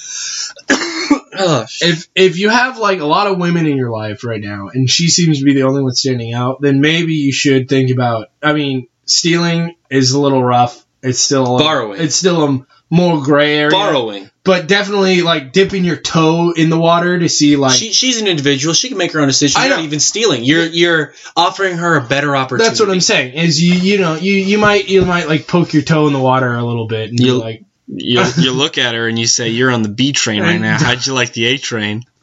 Oh, if if you have like a lot of women in your life right now, and she seems to be the only one standing out, then maybe you should think about. I mean, stealing is a little rough. It's still a, Borrowing. It's still a more gray area. borrowing. But definitely like dipping your toe in the water to see like. She, she's an individual. She can make her own decisions. I You're not know. even stealing. You're you're offering her a better opportunity. That's what I'm saying. Is you you know you, you might you might like poke your toe in the water a little bit and be You- like, You you look at her and you say, "You're on the B train right now. How'd you like the A train?"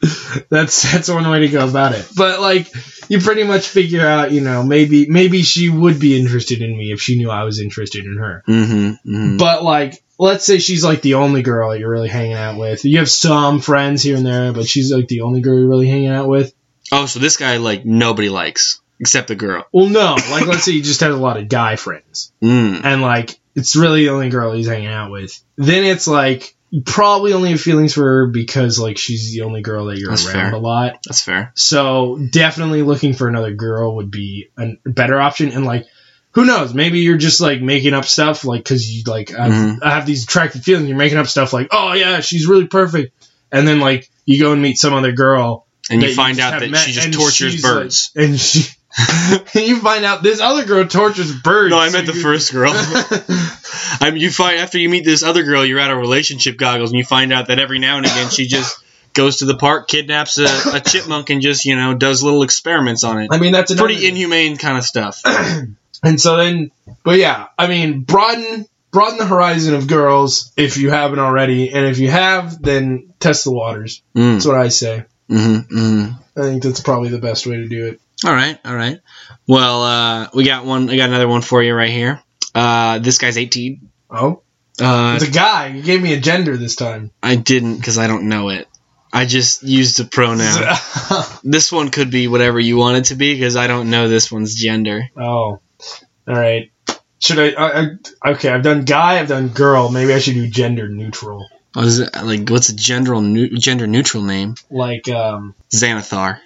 That's that's one way to go about it. But like, you pretty much figure out, you know, maybe maybe she would be interested in me if she knew I was interested in her. Mm-hmm, mm-hmm. But like, let's say she's like the only girl that you're really hanging out with. You have some friends here and there, but she's like the only girl you're really hanging out with. Oh, so this guy like nobody likes except the girl. Well, no. Like, let's say he just has a lot of guy friends, Mm. and like it's really the only girl he's hanging out with. Then it's like. You probably only have feelings for her because like she's the only girl that you're That's around fair. a lot. That's fair. So definitely looking for another girl would be a better option. And like, who knows? Maybe you're just like making up stuff like because you like have, Mhm. I have these attractive feelings. You're making up stuff like, oh yeah, she's really perfect. And then like you go and meet some other girl, And that you find just out have that met, she just and tortures she's, birds. like- and she. And you find out this other girl tortures birds. No, I So meant the you- first girl. I mean, you find after you meet this other girl, you're out of relationship goggles, and you find out that every now and again she just goes to the park, kidnaps a, a chipmunk, and just you know does little experiments on it. I mean, that's another Pretty inhumane kind of stuff. And so then, but yeah, I mean, broaden broaden the horizon of girls if you haven't already, and if you have, then test the waters. Mm. That's what I say. Mm-hmm, mm-hmm. I think that's probably the best way to do it. All right, all right. Well, uh, we got one. I got another one for you right here. Uh, this guy's eighteen. Oh, Uh, it's a guy. You gave me a gender this time. I didn't because I don't know it. I just used a pronoun. This one could be whatever you want it to be because I don't know this one's gender. Oh, all right. Should I, I, I? Okay, I've done guy. I've done girl. Maybe I should do gender neutral. What is it like? What's a gender nu- gender neutral name? Like, um, Xanathar.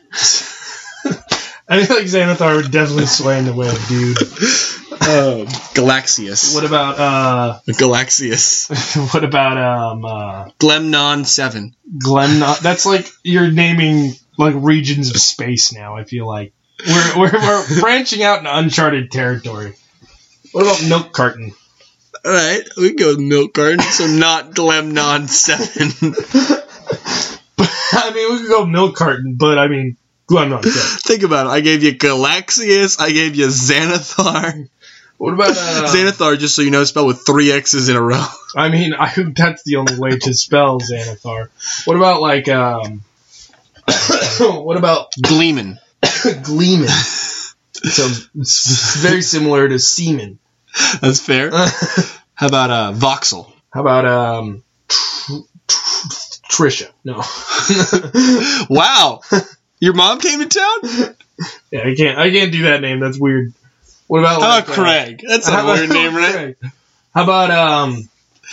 I feel like Xanathar would definitely sway in the way of dude. Uh, Galaxius. What about uh? Galaxius. What about um? Uh, Glemnon seven. Glen. That's like you're naming like regions of space now. I feel like we're we're, we're branching out into uncharted territory. What about milk carton? All right, we can go with milk carton. So not Glemnon seven. I mean, we could go milk carton, but I mean, Glen. Think about it. I gave you Galaxius. I gave you Xanathar. What about uh, Xanathar, just so you know, spelled with three X's in a row. I mean, I that's the only way to spell Xanathar. What about like um? What about Gleeman. Gleeman? So it's very similar to semen. That's fair. How about uh, Voxel? How about um? Tr- tr- Trisha? No. Wow. Your mom came to town? Yeah, I can't. I can't do that name. That's weird. What about How like, about Craig? That's uh, not how a about weird name, right? Craig? How about um?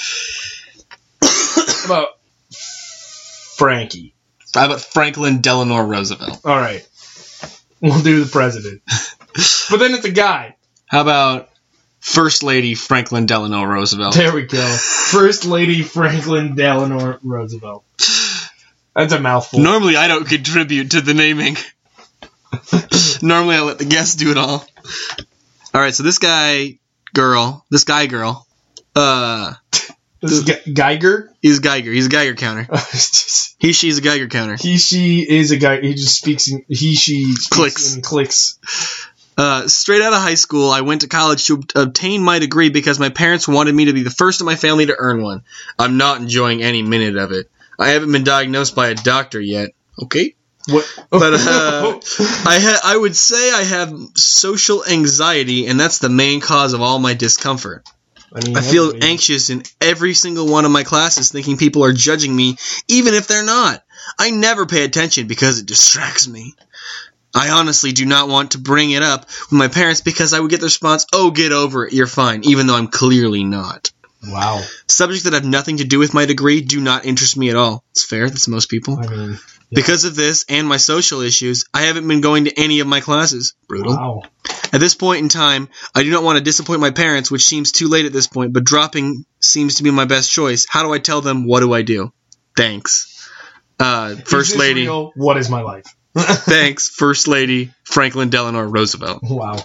How about Frankie? How about Franklin Delano Roosevelt? All right, we'll do the president. But then it's a guy. How about First Lady Franklin Delano Roosevelt? There we go. First Lady Franklin Delano Roosevelt. That's a mouthful. Normally, I don't contribute to the naming. Normally, I let the guests do it all. All right, so this guy, girl, this guy, girl, uh, This is Ge- Geiger. he's Geiger. He's a Geiger counter. He, she's a Geiger counter. He, she is a guy. He just speaks in. He, she speaks Clicks. in clicks. Uh, straight out of high school, I went to college to ob- obtain my degree because my parents wanted me to be the first in my family to earn one. I'm not enjoying any minute of it. I haven't been diagnosed by a doctor yet. Okay. What? But uh, I ha- I would say I have social anxiety, and that's the main cause of all my discomfort. I, mean, I feel everybody- anxious in every single one of my classes, thinking people are judging me, even if they're not. I never pay attention because it distracts me. I honestly do not want to bring it up with my parents because I would get the response, "Oh, get over it, you're fine," even though I'm clearly not. Wow. Subjects that have nothing to do with my degree do not interest me at all. It's fair, that's most people. I mean, yeah. Because of this and my social issues, I haven't been going to any of my classes. Brutal. Wow. At this point in time, I do not want to disappoint my parents, which seems too late at this point, but dropping seems to be my best choice. How do I tell them? What do I do? Thanks. Uh, First Is this Lady. real? What is my life? Thanks, First Lady Franklin Delano Roosevelt. Wow.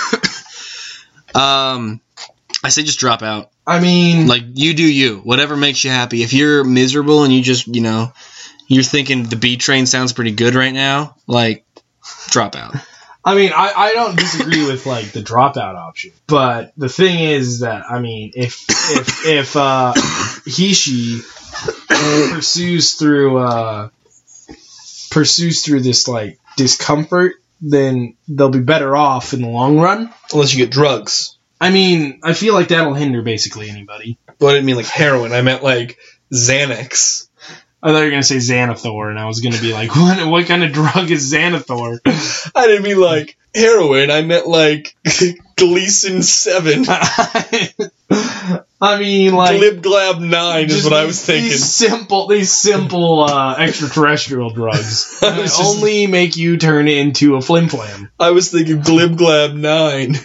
Um, I say just drop out. I mean, Like, you do you. Whatever makes you happy. If you're miserable and you just, you know, you're thinking the B train sounds pretty good right now, like, drop out. I mean, I, I don't disagree with like the dropout option, but the thing is that I mean, if if if uh, he she pursues through uh, pursues through this like discomfort, then they'll be better off in the long run. Unless you get drugs. I mean, I feel like that'll hinder basically anybody. Well, I didn't mean like heroin. I meant like Xanax. I thought you were going to say Xanathor, and I was going to be like, what, what kind of drug is Xanathor? I didn't mean like heroin. I meant like Gleason seven. I mean, like... Glib Glab nine is what I was thinking. These simple, these simple uh, extraterrestrial drugs that just, only make you turn into a flim flam. I was thinking Glib Glab nine.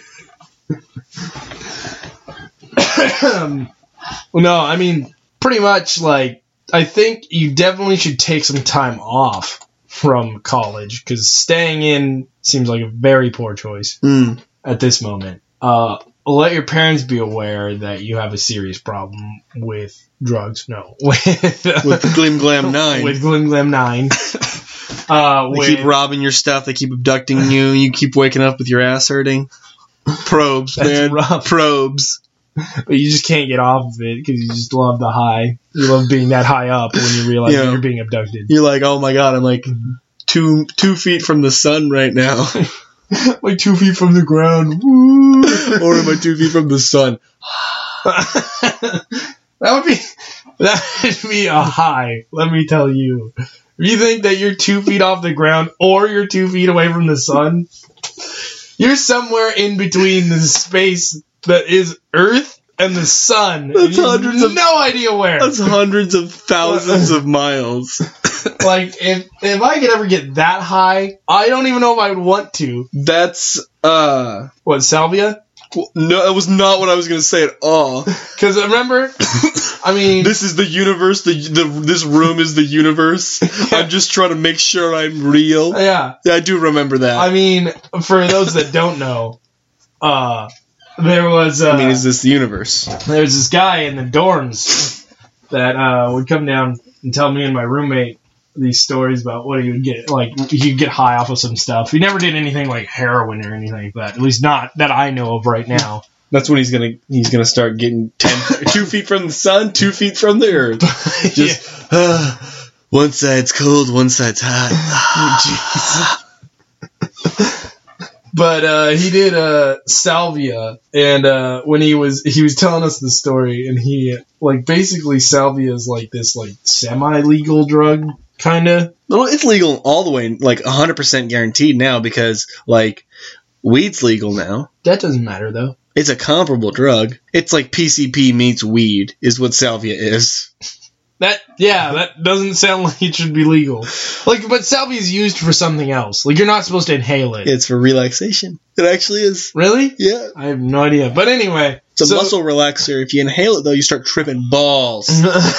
um, well, no, I mean, pretty much, like, I think you definitely should take some time off from college, because staying in seems like a very poor choice mm. at this moment. Uh, let your parents be aware that you have a serious problem with drugs. No. With, with the Glim Glam nine. With Glim Glam nine. Uh, they with, keep robbing your stuff. They keep abducting you. You keep waking up with your ass hurting. Probes, man. Rough. Probes. But you just can't get off of it because you just love the high. You love being that high up when you realize yeah. that you're being abducted. You're like, oh my god, I'm like two two feet from the sun right now. Like two feet from the ground. Woo. Or am I two feet from the sun? That would be that would be a high, let me tell you. If you think that you're two feet off the ground or you're two feet away from the sun, you're somewhere in between the space that is Earth and the sun. That's hundreds of no idea where. That's hundreds of thousands of miles. Like, if if I could ever get that high, I don't even know if I would want to. That's, uh... What, salvia? No, that was not what I was going to say at all. Because, remember, I mean... This is the universe, the, the this room is the universe. I'm just trying to make sure I'm real. Yeah. Yeah, I do remember that. I mean, for those that don't know, uh, there was... Uh, I mean, is this the universe? There's this guy in the dorms that uh, would come down and tell me and my roommate these stories about what he would get, like, he'd get high off of some stuff. He never did anything like heroin or anything like that. At least not that I know of right now. That's when he's gonna he's gonna start getting ten, two feet from the sun, two feet from the earth. Just uh, one side's cold, one side's hot. But uh, he did uh, salvia, and uh, when he was he was telling us the story, and he like basically salvia is like this like semi-legal drug. Kinda. No, it's legal all the way, like one hundred percent guaranteed now because, like, weed's legal now. That doesn't matter, though. It's a comparable drug. It's like P C P meets weed is what salvia is. That, yeah, that doesn't sound like it should be legal. Like, but salvia is used for something else. Like, you're not supposed to inhale it. It's for relaxation. It actually is. Really? Yeah. I have no idea. But anyway. It's a so, muscle relaxer. If you inhale it, though, you start tripping balls.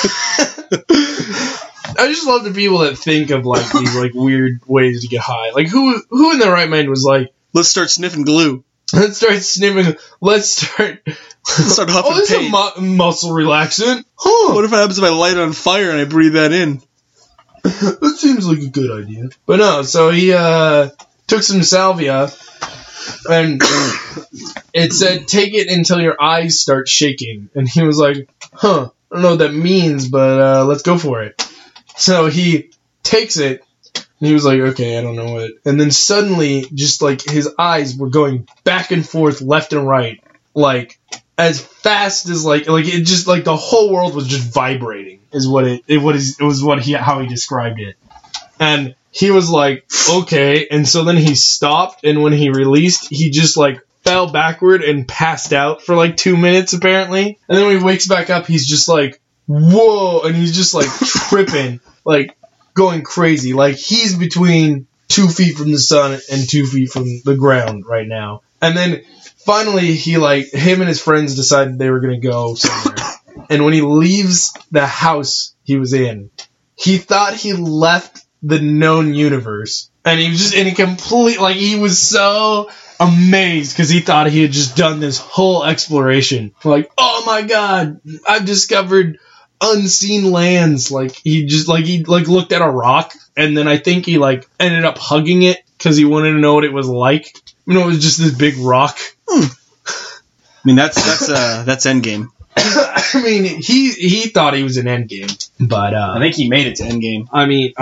I just love the people that think of like these like weird ways to get high. Like who who in their right mind was like, let's start sniffing glue. Let's start sniffing. Let's start. Let's start huffing oh, this paint. is a mu- muscle relaxant. Huh. What if it happens if I light it on fire and I breathe that in? That seems like a good idea. But no, so he uh, took some salvia, and it said take it until your eyes start shaking. And he was like, huh, I don't know what that means, but uh, let's go for it. So he takes it, and he was like, okay, I don't know what. And then suddenly, just like his eyes were going back and forth, left and right, like as fast as like like it just like the whole world was just vibrating. Is what it it what is it was what he how he described it. And he was like, okay. And so then he stopped, and when he released, he just like fell backward and passed out for like two minutes apparently. And then when he wakes back up, he's just like, whoa, and he's just like tripping, like going crazy. Like he's between two feet from the sun and two feet from the ground right now. And then finally he like, him and his friends decided they were going to go somewhere. And when he leaves the house he was in, he thought he left the known universe. And he was just in a complete, like he was so amazed because he thought he had just done this whole exploration. Like, oh my god, I've discovered unseen lands. Like he just like he like looked at a rock, and then I think he like ended up hugging it because he wanted to know what it was like. You know, it was just this big rock. Hmm. I mean, that's that's uh that's Endgame. I mean, he he thought he was in Endgame, but uh, I think he made it to Endgame. I mean,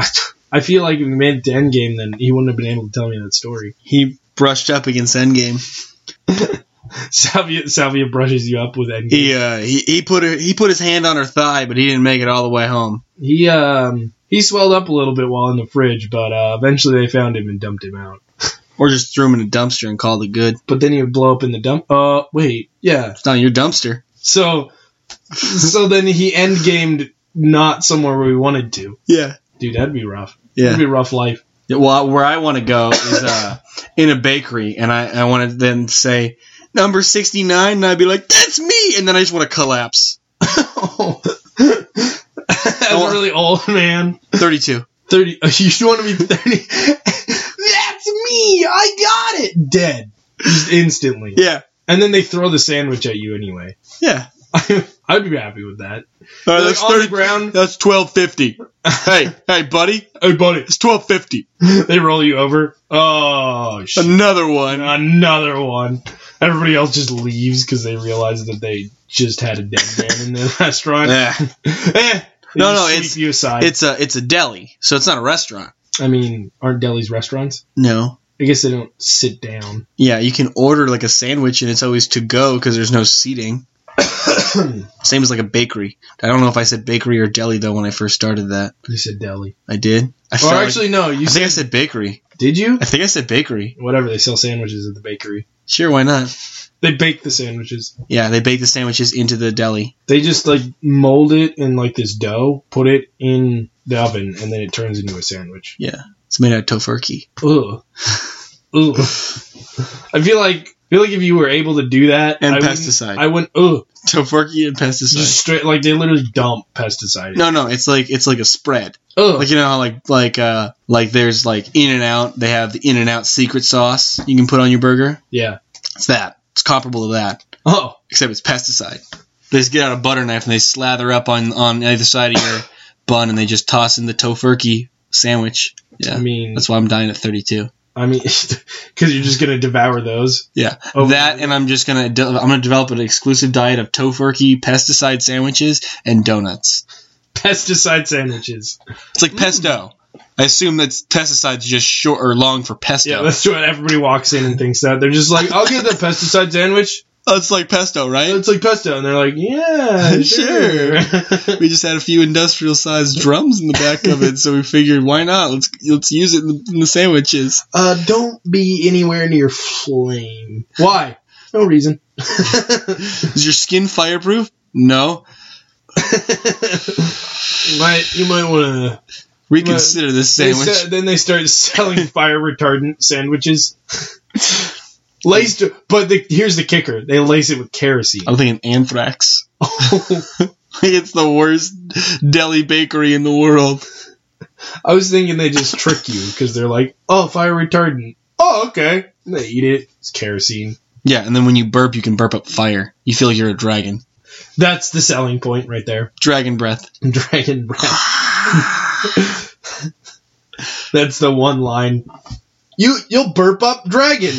I feel like if we made it to Endgame, then he wouldn't have been able to tell me that story. He brushed up against Endgame. Salvia, Salvia brushes you up with Endgame. He uh, he he put her, he put his hand on her thigh, but he didn't make it all the way home. He um he swelled up a little bit while in the fridge, but uh, eventually they found him and dumped him out. Or just threw him in a dumpster and called it good. But then he would blow up in the dump. Uh, wait, yeah. It's not your dumpster. So, so then he endgamed not somewhere where we wanted to. Yeah. Dude, that'd be rough. Yeah. That'd be a rough life. Yeah, well, where I want to go is uh, in a bakery, and I, I want to then say number sixty-nine, and I'd be like, that's me, and then I just want to collapse. As a really old man. thirty-two. thirty. You want to be thirty? That's me! I got it! Dead. Just instantly. Yeah. And then they throw the sandwich at you anyway. Yeah. I'd be happy with that. All right, Like that's on thirty, the ground. That's twelve fifty. Hey, hey, buddy. Hey, buddy. It's twelve fifty. They roll you over. Oh, shit. Another one. Another one. Everybody else just leaves because they realize that they just had a dead man in the restaurant. Yeah. eh, No, no, sweep it's you aside. it's a it's a deli, so it's not a restaurant. I mean, aren't delis restaurants? No. I guess they don't sit down. Yeah, you can order like a sandwich, and it's always to go because there's no seating. Same as like a bakery. I don't know if I said bakery or deli though when I first started that. You said deli. I did. I Or felt like- actually, no. You I said, think I said bakery. Did you? I think I said bakery. Whatever. They sell sandwiches at the bakery. Sure, why not? They bake the sandwiches. Yeah, they bake the sandwiches into the deli. They just like mold it in like this dough, put it in the oven, and then it turns into a sandwich. Yeah, it's made out of tofurkey. Ugh. Ugh. I feel like I feel like if you were able to do that And I pesticide. wouldn't- I wouldn't. Ugh. Tofurkey and pesticide. Just straight like they literally dump pesticide. in. No, no, it's like it's like a spread. Ugh. Like you know how like like uh like there's like In and Out. They have the In and Out secret sauce you can put on your burger. Yeah. It's that. It's comparable to that, Oh. except it's pesticide. They just get out a butter knife and they slather up on on either side of your bun and they just toss in the tofurkey sandwich. Yeah, I mean, that's why I'm dying at thirty-two. I mean, because you're just gonna devour those. Yeah, Oh, that and I'm just gonna de- I'm gonna develop an exclusive diet of tofurkey pesticide sandwiches and donuts. Pesticide sandwiches. It's like pesto. I assume that's pesticide's just short or long for pesto. Yeah, that's what everybody walks in and thinks that. They're just like, I'll get the pesticide sandwich. Oh, it's like pesto, right? It's like pesto. And they're like, yeah, sure. We just had a few industrial sized drums in the back of it, so we figured why not? Let's let's use it in the, in the sandwiches. uh, don't be anywhere near flame. Why? No reason. Is your skin fireproof? No. you might, you might want to... Reconsider this They sandwich. sa- then they started selling fire retardant sandwiches. Laced, but the, here's the kicker: they lace it with kerosene. I'm thinking anthrax. It's the worst deli bakery in the world. I was thinking they just trick you because they're like, "Oh, fire retardant." Oh, okay. And they eat it. It's kerosene. Yeah, and then when you burp, you can burp up fire. You feel like you're a dragon. That's the selling point right there. Dragon breath. Dragon breath. That's the one line. You you'll burp up dragon.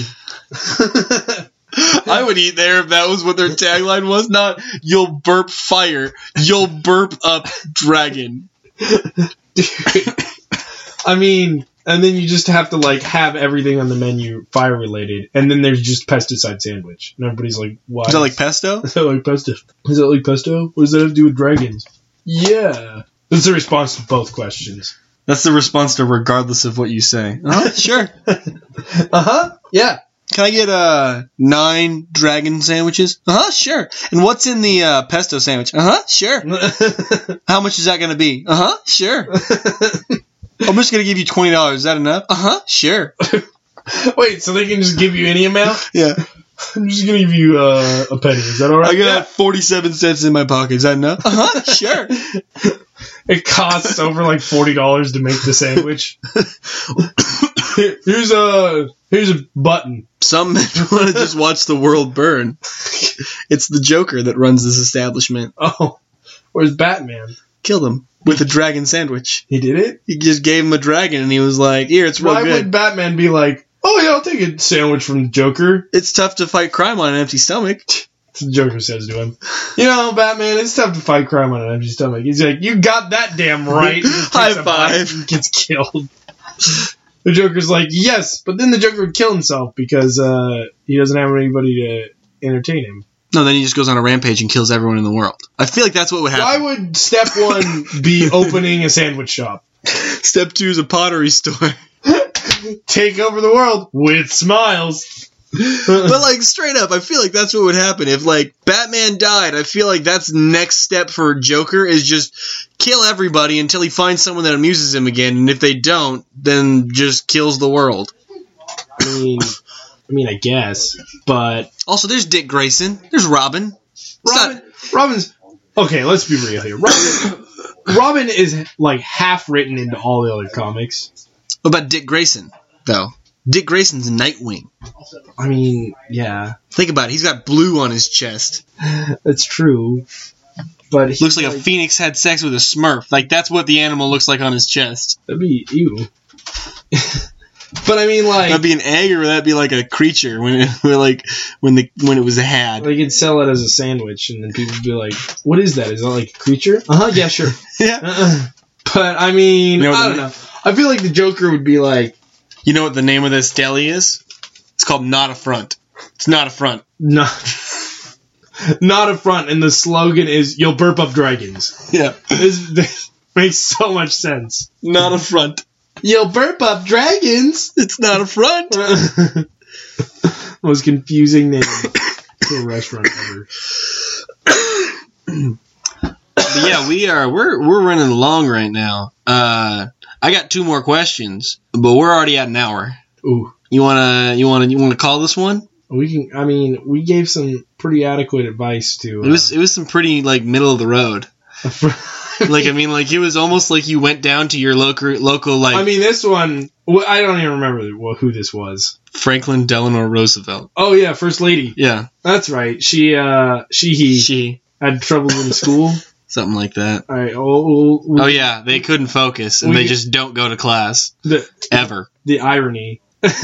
I would eat there if that was what their tagline was. Not you'll burp fire. You'll burp up dragon. Dude. I mean, and then you just have to like have everything on the menu fire related, and then there's just pesticide sandwich, and everybody's like, "Why?" Is that like pesto? Is that like pesto? Is that like pesto? What does that have to do with dragons? Yeah, that's the response to both questions. That's the response to regardless of what you say. Uh-huh, sure. Uh huh. Yeah. Can I get uh, nine dragon sandwiches? Uh-huh, sure. And what's in the uh, pesto sandwich? Uh-huh, sure. How much is that going to be? Uh-huh, sure. I'm just going to give you twenty dollars. Is that enough? Uh-huh, sure. Wait, so they can just give you any amount? Yeah. I'm just gonna give you uh, a penny. Is that all right? I got forty-seven cents in my pocket. Is that enough? Uh-huh, sure. It costs over like forty dollars to make the sandwich. Here, here's a here's a button. Some men want to just watch the world burn. It's the Joker that runs this establishment. Oh, where's Batman? Killed him with a dragon sandwich. He did it? He just gave him a dragon, and he was like, "Here, it's real Why good." would Batman be like, "Oh yeah, I'll take a sandwich from the Joker"? It's tough to fight crime on an empty stomach. That's what Joker says to him. You know, Batman, it's tough to fight crime on an empty stomach. He's like, you got that damn right. High five. And gets killed. The Joker's like, yes, but then the Joker would kill himself because uh, he doesn't have anybody to entertain him. No, then he just goes on a rampage and kills everyone in the world. I feel like that's what would happen. Why would step one be opening a sandwich shop? Step two is a pottery store. Take over the world with smiles. But, like, straight up, I feel like that's what would happen. If, like, Batman died, I feel like that's the next step for Joker is just kill everybody until he finds someone that amuses him again, and if they don't, then just kills the world. I mean, I mean, I guess, but... Also, there's Dick Grayson. There's Robin. Robin, not... Robin's... Okay, let's be real here. Robin, Robin is, like, half written into all the other comics. What about Dick Grayson, though? Dick Grayson's Nightwing. I mean, yeah. Think about it. He's got blue on his chest. That's true. But he looks like, like a phoenix had sex with a Smurf. Like, that's what the animal looks like on his chest. That'd be ew. But I mean, like... That'd be an egg, or would that be like a creature when it, like, when the when it was a had? They could sell it as a sandwich, and then people would be like, what is that? Is that like a creature? Uh-huh, yeah, sure. Yeah. Uh-uh. But, I mean, you know I don't know. I feel like the Joker would be like... You know what the name of this deli is? It's called Not a Front. It's not a front. Not, not a front, and the slogan is, you'll burp up dragons. Yeah. This, this makes so much sense. Not a front. You'll burp up dragons! It's not a front. Most confusing name to a restaurant ever. But yeah, we are, we're, we're running long right now. Uh... I got two more questions, but we're already at an hour. Ooh. You wanna you wanna you wanna call this one? We can. I mean, we gave some pretty adequate advice to. Uh, it was it was some pretty like middle of the road. Like I mean, like it was almost like you went down to your local local like. I mean, this one I don't even remember who this was. Franklin Delano Roosevelt. Oh yeah, First Lady. Yeah, that's right. She uh she he she had trouble in school. Something like that. All right. Oh, we, oh yeah, they couldn't focus, and we, they just don't go to class the, ever. The irony.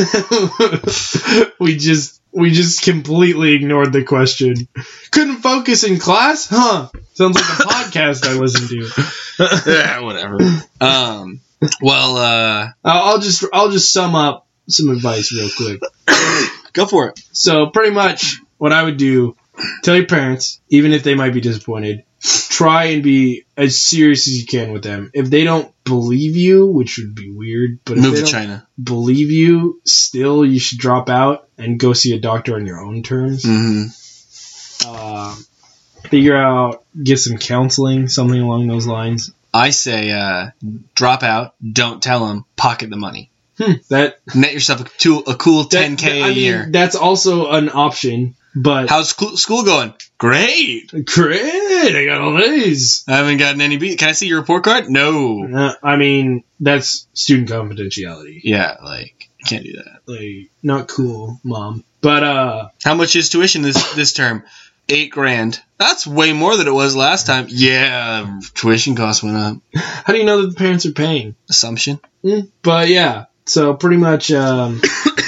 we just we just completely ignored the question. Couldn't focus in class, huh? Sounds like a podcast I listened to. Yeah, whatever. Um. Well, uh, I'll just I'll just sum up some advice real quick. Go for it. So pretty much what I would do: tell your parents, even if they might be disappointed. Try and be as serious as you can with them. If they don't believe you, which would be weird, but if move they to don't China. Believe you, still you should drop out and go see a doctor on your own terms. Mm-hmm. Uh, figure out, get some counseling, something along those lines. I say, uh, drop out, don't tell them, pocket the money. Hmm, that net yourself a, two, a cool ten K that, a I year. Mean, that's also an option. But how's school, school going? Great. Great. I got all A's. I haven't gotten any B. Can I see your report card? No. Uh, I mean, that's student confidentiality. Yeah, like, I can't do that. Like, not cool, Mom. But, uh... how much is tuition this this term? Eight grand. That's way more than it was last time. Yeah, tuition costs went up. How do you know that the parents are paying? Assumption. Mm, but, yeah. So, pretty much, um...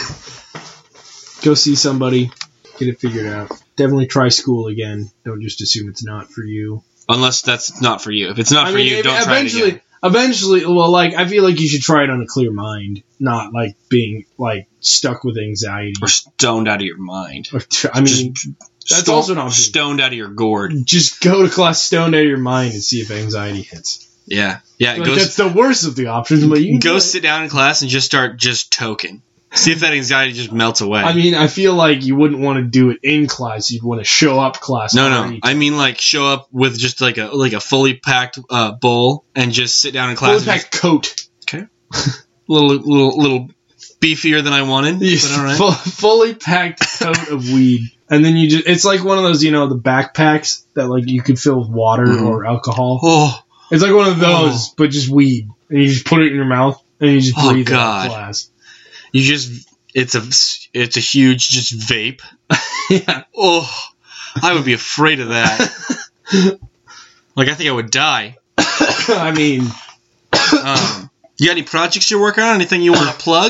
go see somebody. Get it figured out. Definitely try school again. Don't just assume it's not for you. Unless that's not for you. If it's not I for mean, you, don't try it again. Eventually, well, like, I feel like you should try it on a clear mind. Not, like, being, like, stuck with anxiety. Or stoned out of your mind. Or t- I mean, just that's sto- also an option. Stoned out of your gourd. Just go to class stoned out of your mind and see if anxiety hits. Yeah. Yeah. Like, that's the worst of the options. But you go sit down in class and just start just toking. See if that anxiety just melts away. I mean, I feel like you wouldn't want to do it in class. You'd want to show up class. No, no. I mean, like, show up with just, like, a like a fully packed uh, bowl and just sit down in class. Fully packed coat. Okay. a little, little, little beefier than I wanted. Yes, but all right. Full, fully packed coat of weed. And then you just, it's like one of those, you know, the backpacks that, like, you could fill with water mm-hmm. or alcohol. Oh. It's like one of those, oh. but just weed. And you just put it in your mouth and you just breathe oh, God. it in class. You just, it's a, it's a huge just vape. Yeah. Oh, I would be afraid of that. Like, I think I would die. I mean, um, you got any projects you're working on? Anything you want to plug?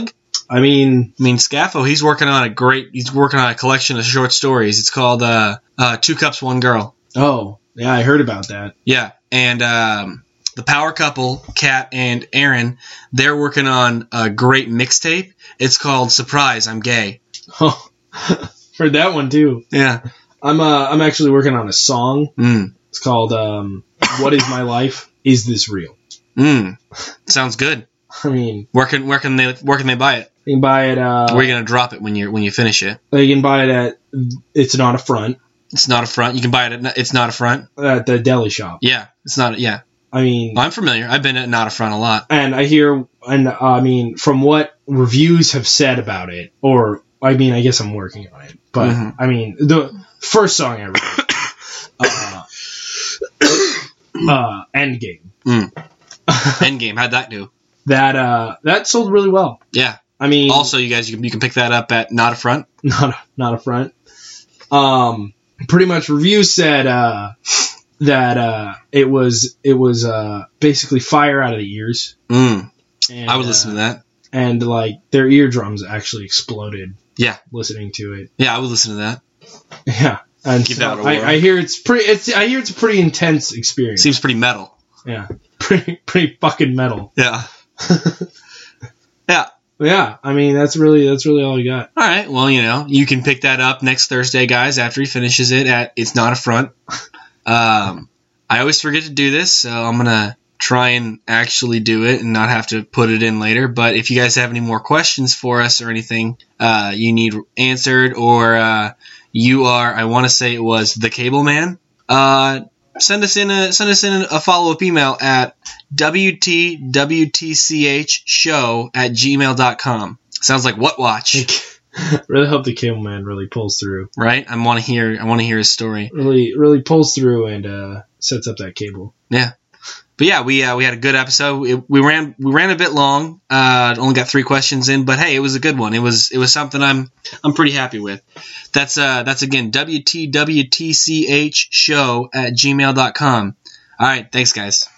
I mean, I mean, Scaffo, he's working on a great, he's working on a collection of short stories. It's called uh, uh, Two Cups, One Girl. oh, yeah, I heard about that. Yeah, and um, the power couple, Kat and Aaron, they're working on a great mixtape. It's called Surprise, I'm Gay. Oh, heard that one too. Yeah. I'm uh, I'm actually working on a song. Mm. It's called um, "What Is My Life? Is This Real?" Mm. Sounds good. I mean, Where can where can they where can they buy it? you can buy it. Uh, Where are you gonna drop it when you when you finish it? you can buy it at It's Not a Front It's not a front. You can buy it at It's Not a Front. at the deli shop. Yeah, it's not. Yeah, I mean, I'm familiar. I've been at Not a Front a lot. and I hear, and uh, I mean, from what reviews have said about it, or I mean, I guess I'm working on it, but Mhm. I mean, the first song I wrote, uh, uh, Endgame, Mm. Endgame. How'd that do? that uh, that sold really well. Yeah. I mean, Also, you guys, you can, you can pick that up at Not a Front. not a, not a front. Um, pretty much reviews said uh, that uh, it was it was uh, basically fire out of the ears. Mm. And, I would listen uh, to that. And like their eardrums actually exploded. Yeah. Listening to it. Yeah, I would listen to that. Yeah, and Give so that a whirl. I, I hear it's pretty. It's I hear it's a pretty intense experience. Seems pretty metal. Yeah, pretty pretty fucking metal. Yeah. Yeah. But yeah, I mean that's really that's really all I got. All right. Well, you know, you can pick that up next Thursday, guys, after he finishes it at It's Not a Front. Um, I always forget to do this, so I'm gonna try and actually do it and not have to put it in later. But if you guys have any more questions for us or anything uh, you need answered, or uh, you are, I want to say it was the Cable Man, uh, send us in a send us in a follow up email at w t w t c h show at gmail dot com. Sounds like What Watch, Really hope the Cable Man really pulls through. right? I want to hear I want to hear his story. Really really pulls through and uh, sets up that cable. Yeah. But yeah, we uh, we had a good episode. It, we ran we ran a bit long. Uh, only got three questions in, but hey, it was a good one. It was it was something I'm I'm pretty happy with. That's uh that's again W T W T C H show at gmail dot com. All right, thanks guys.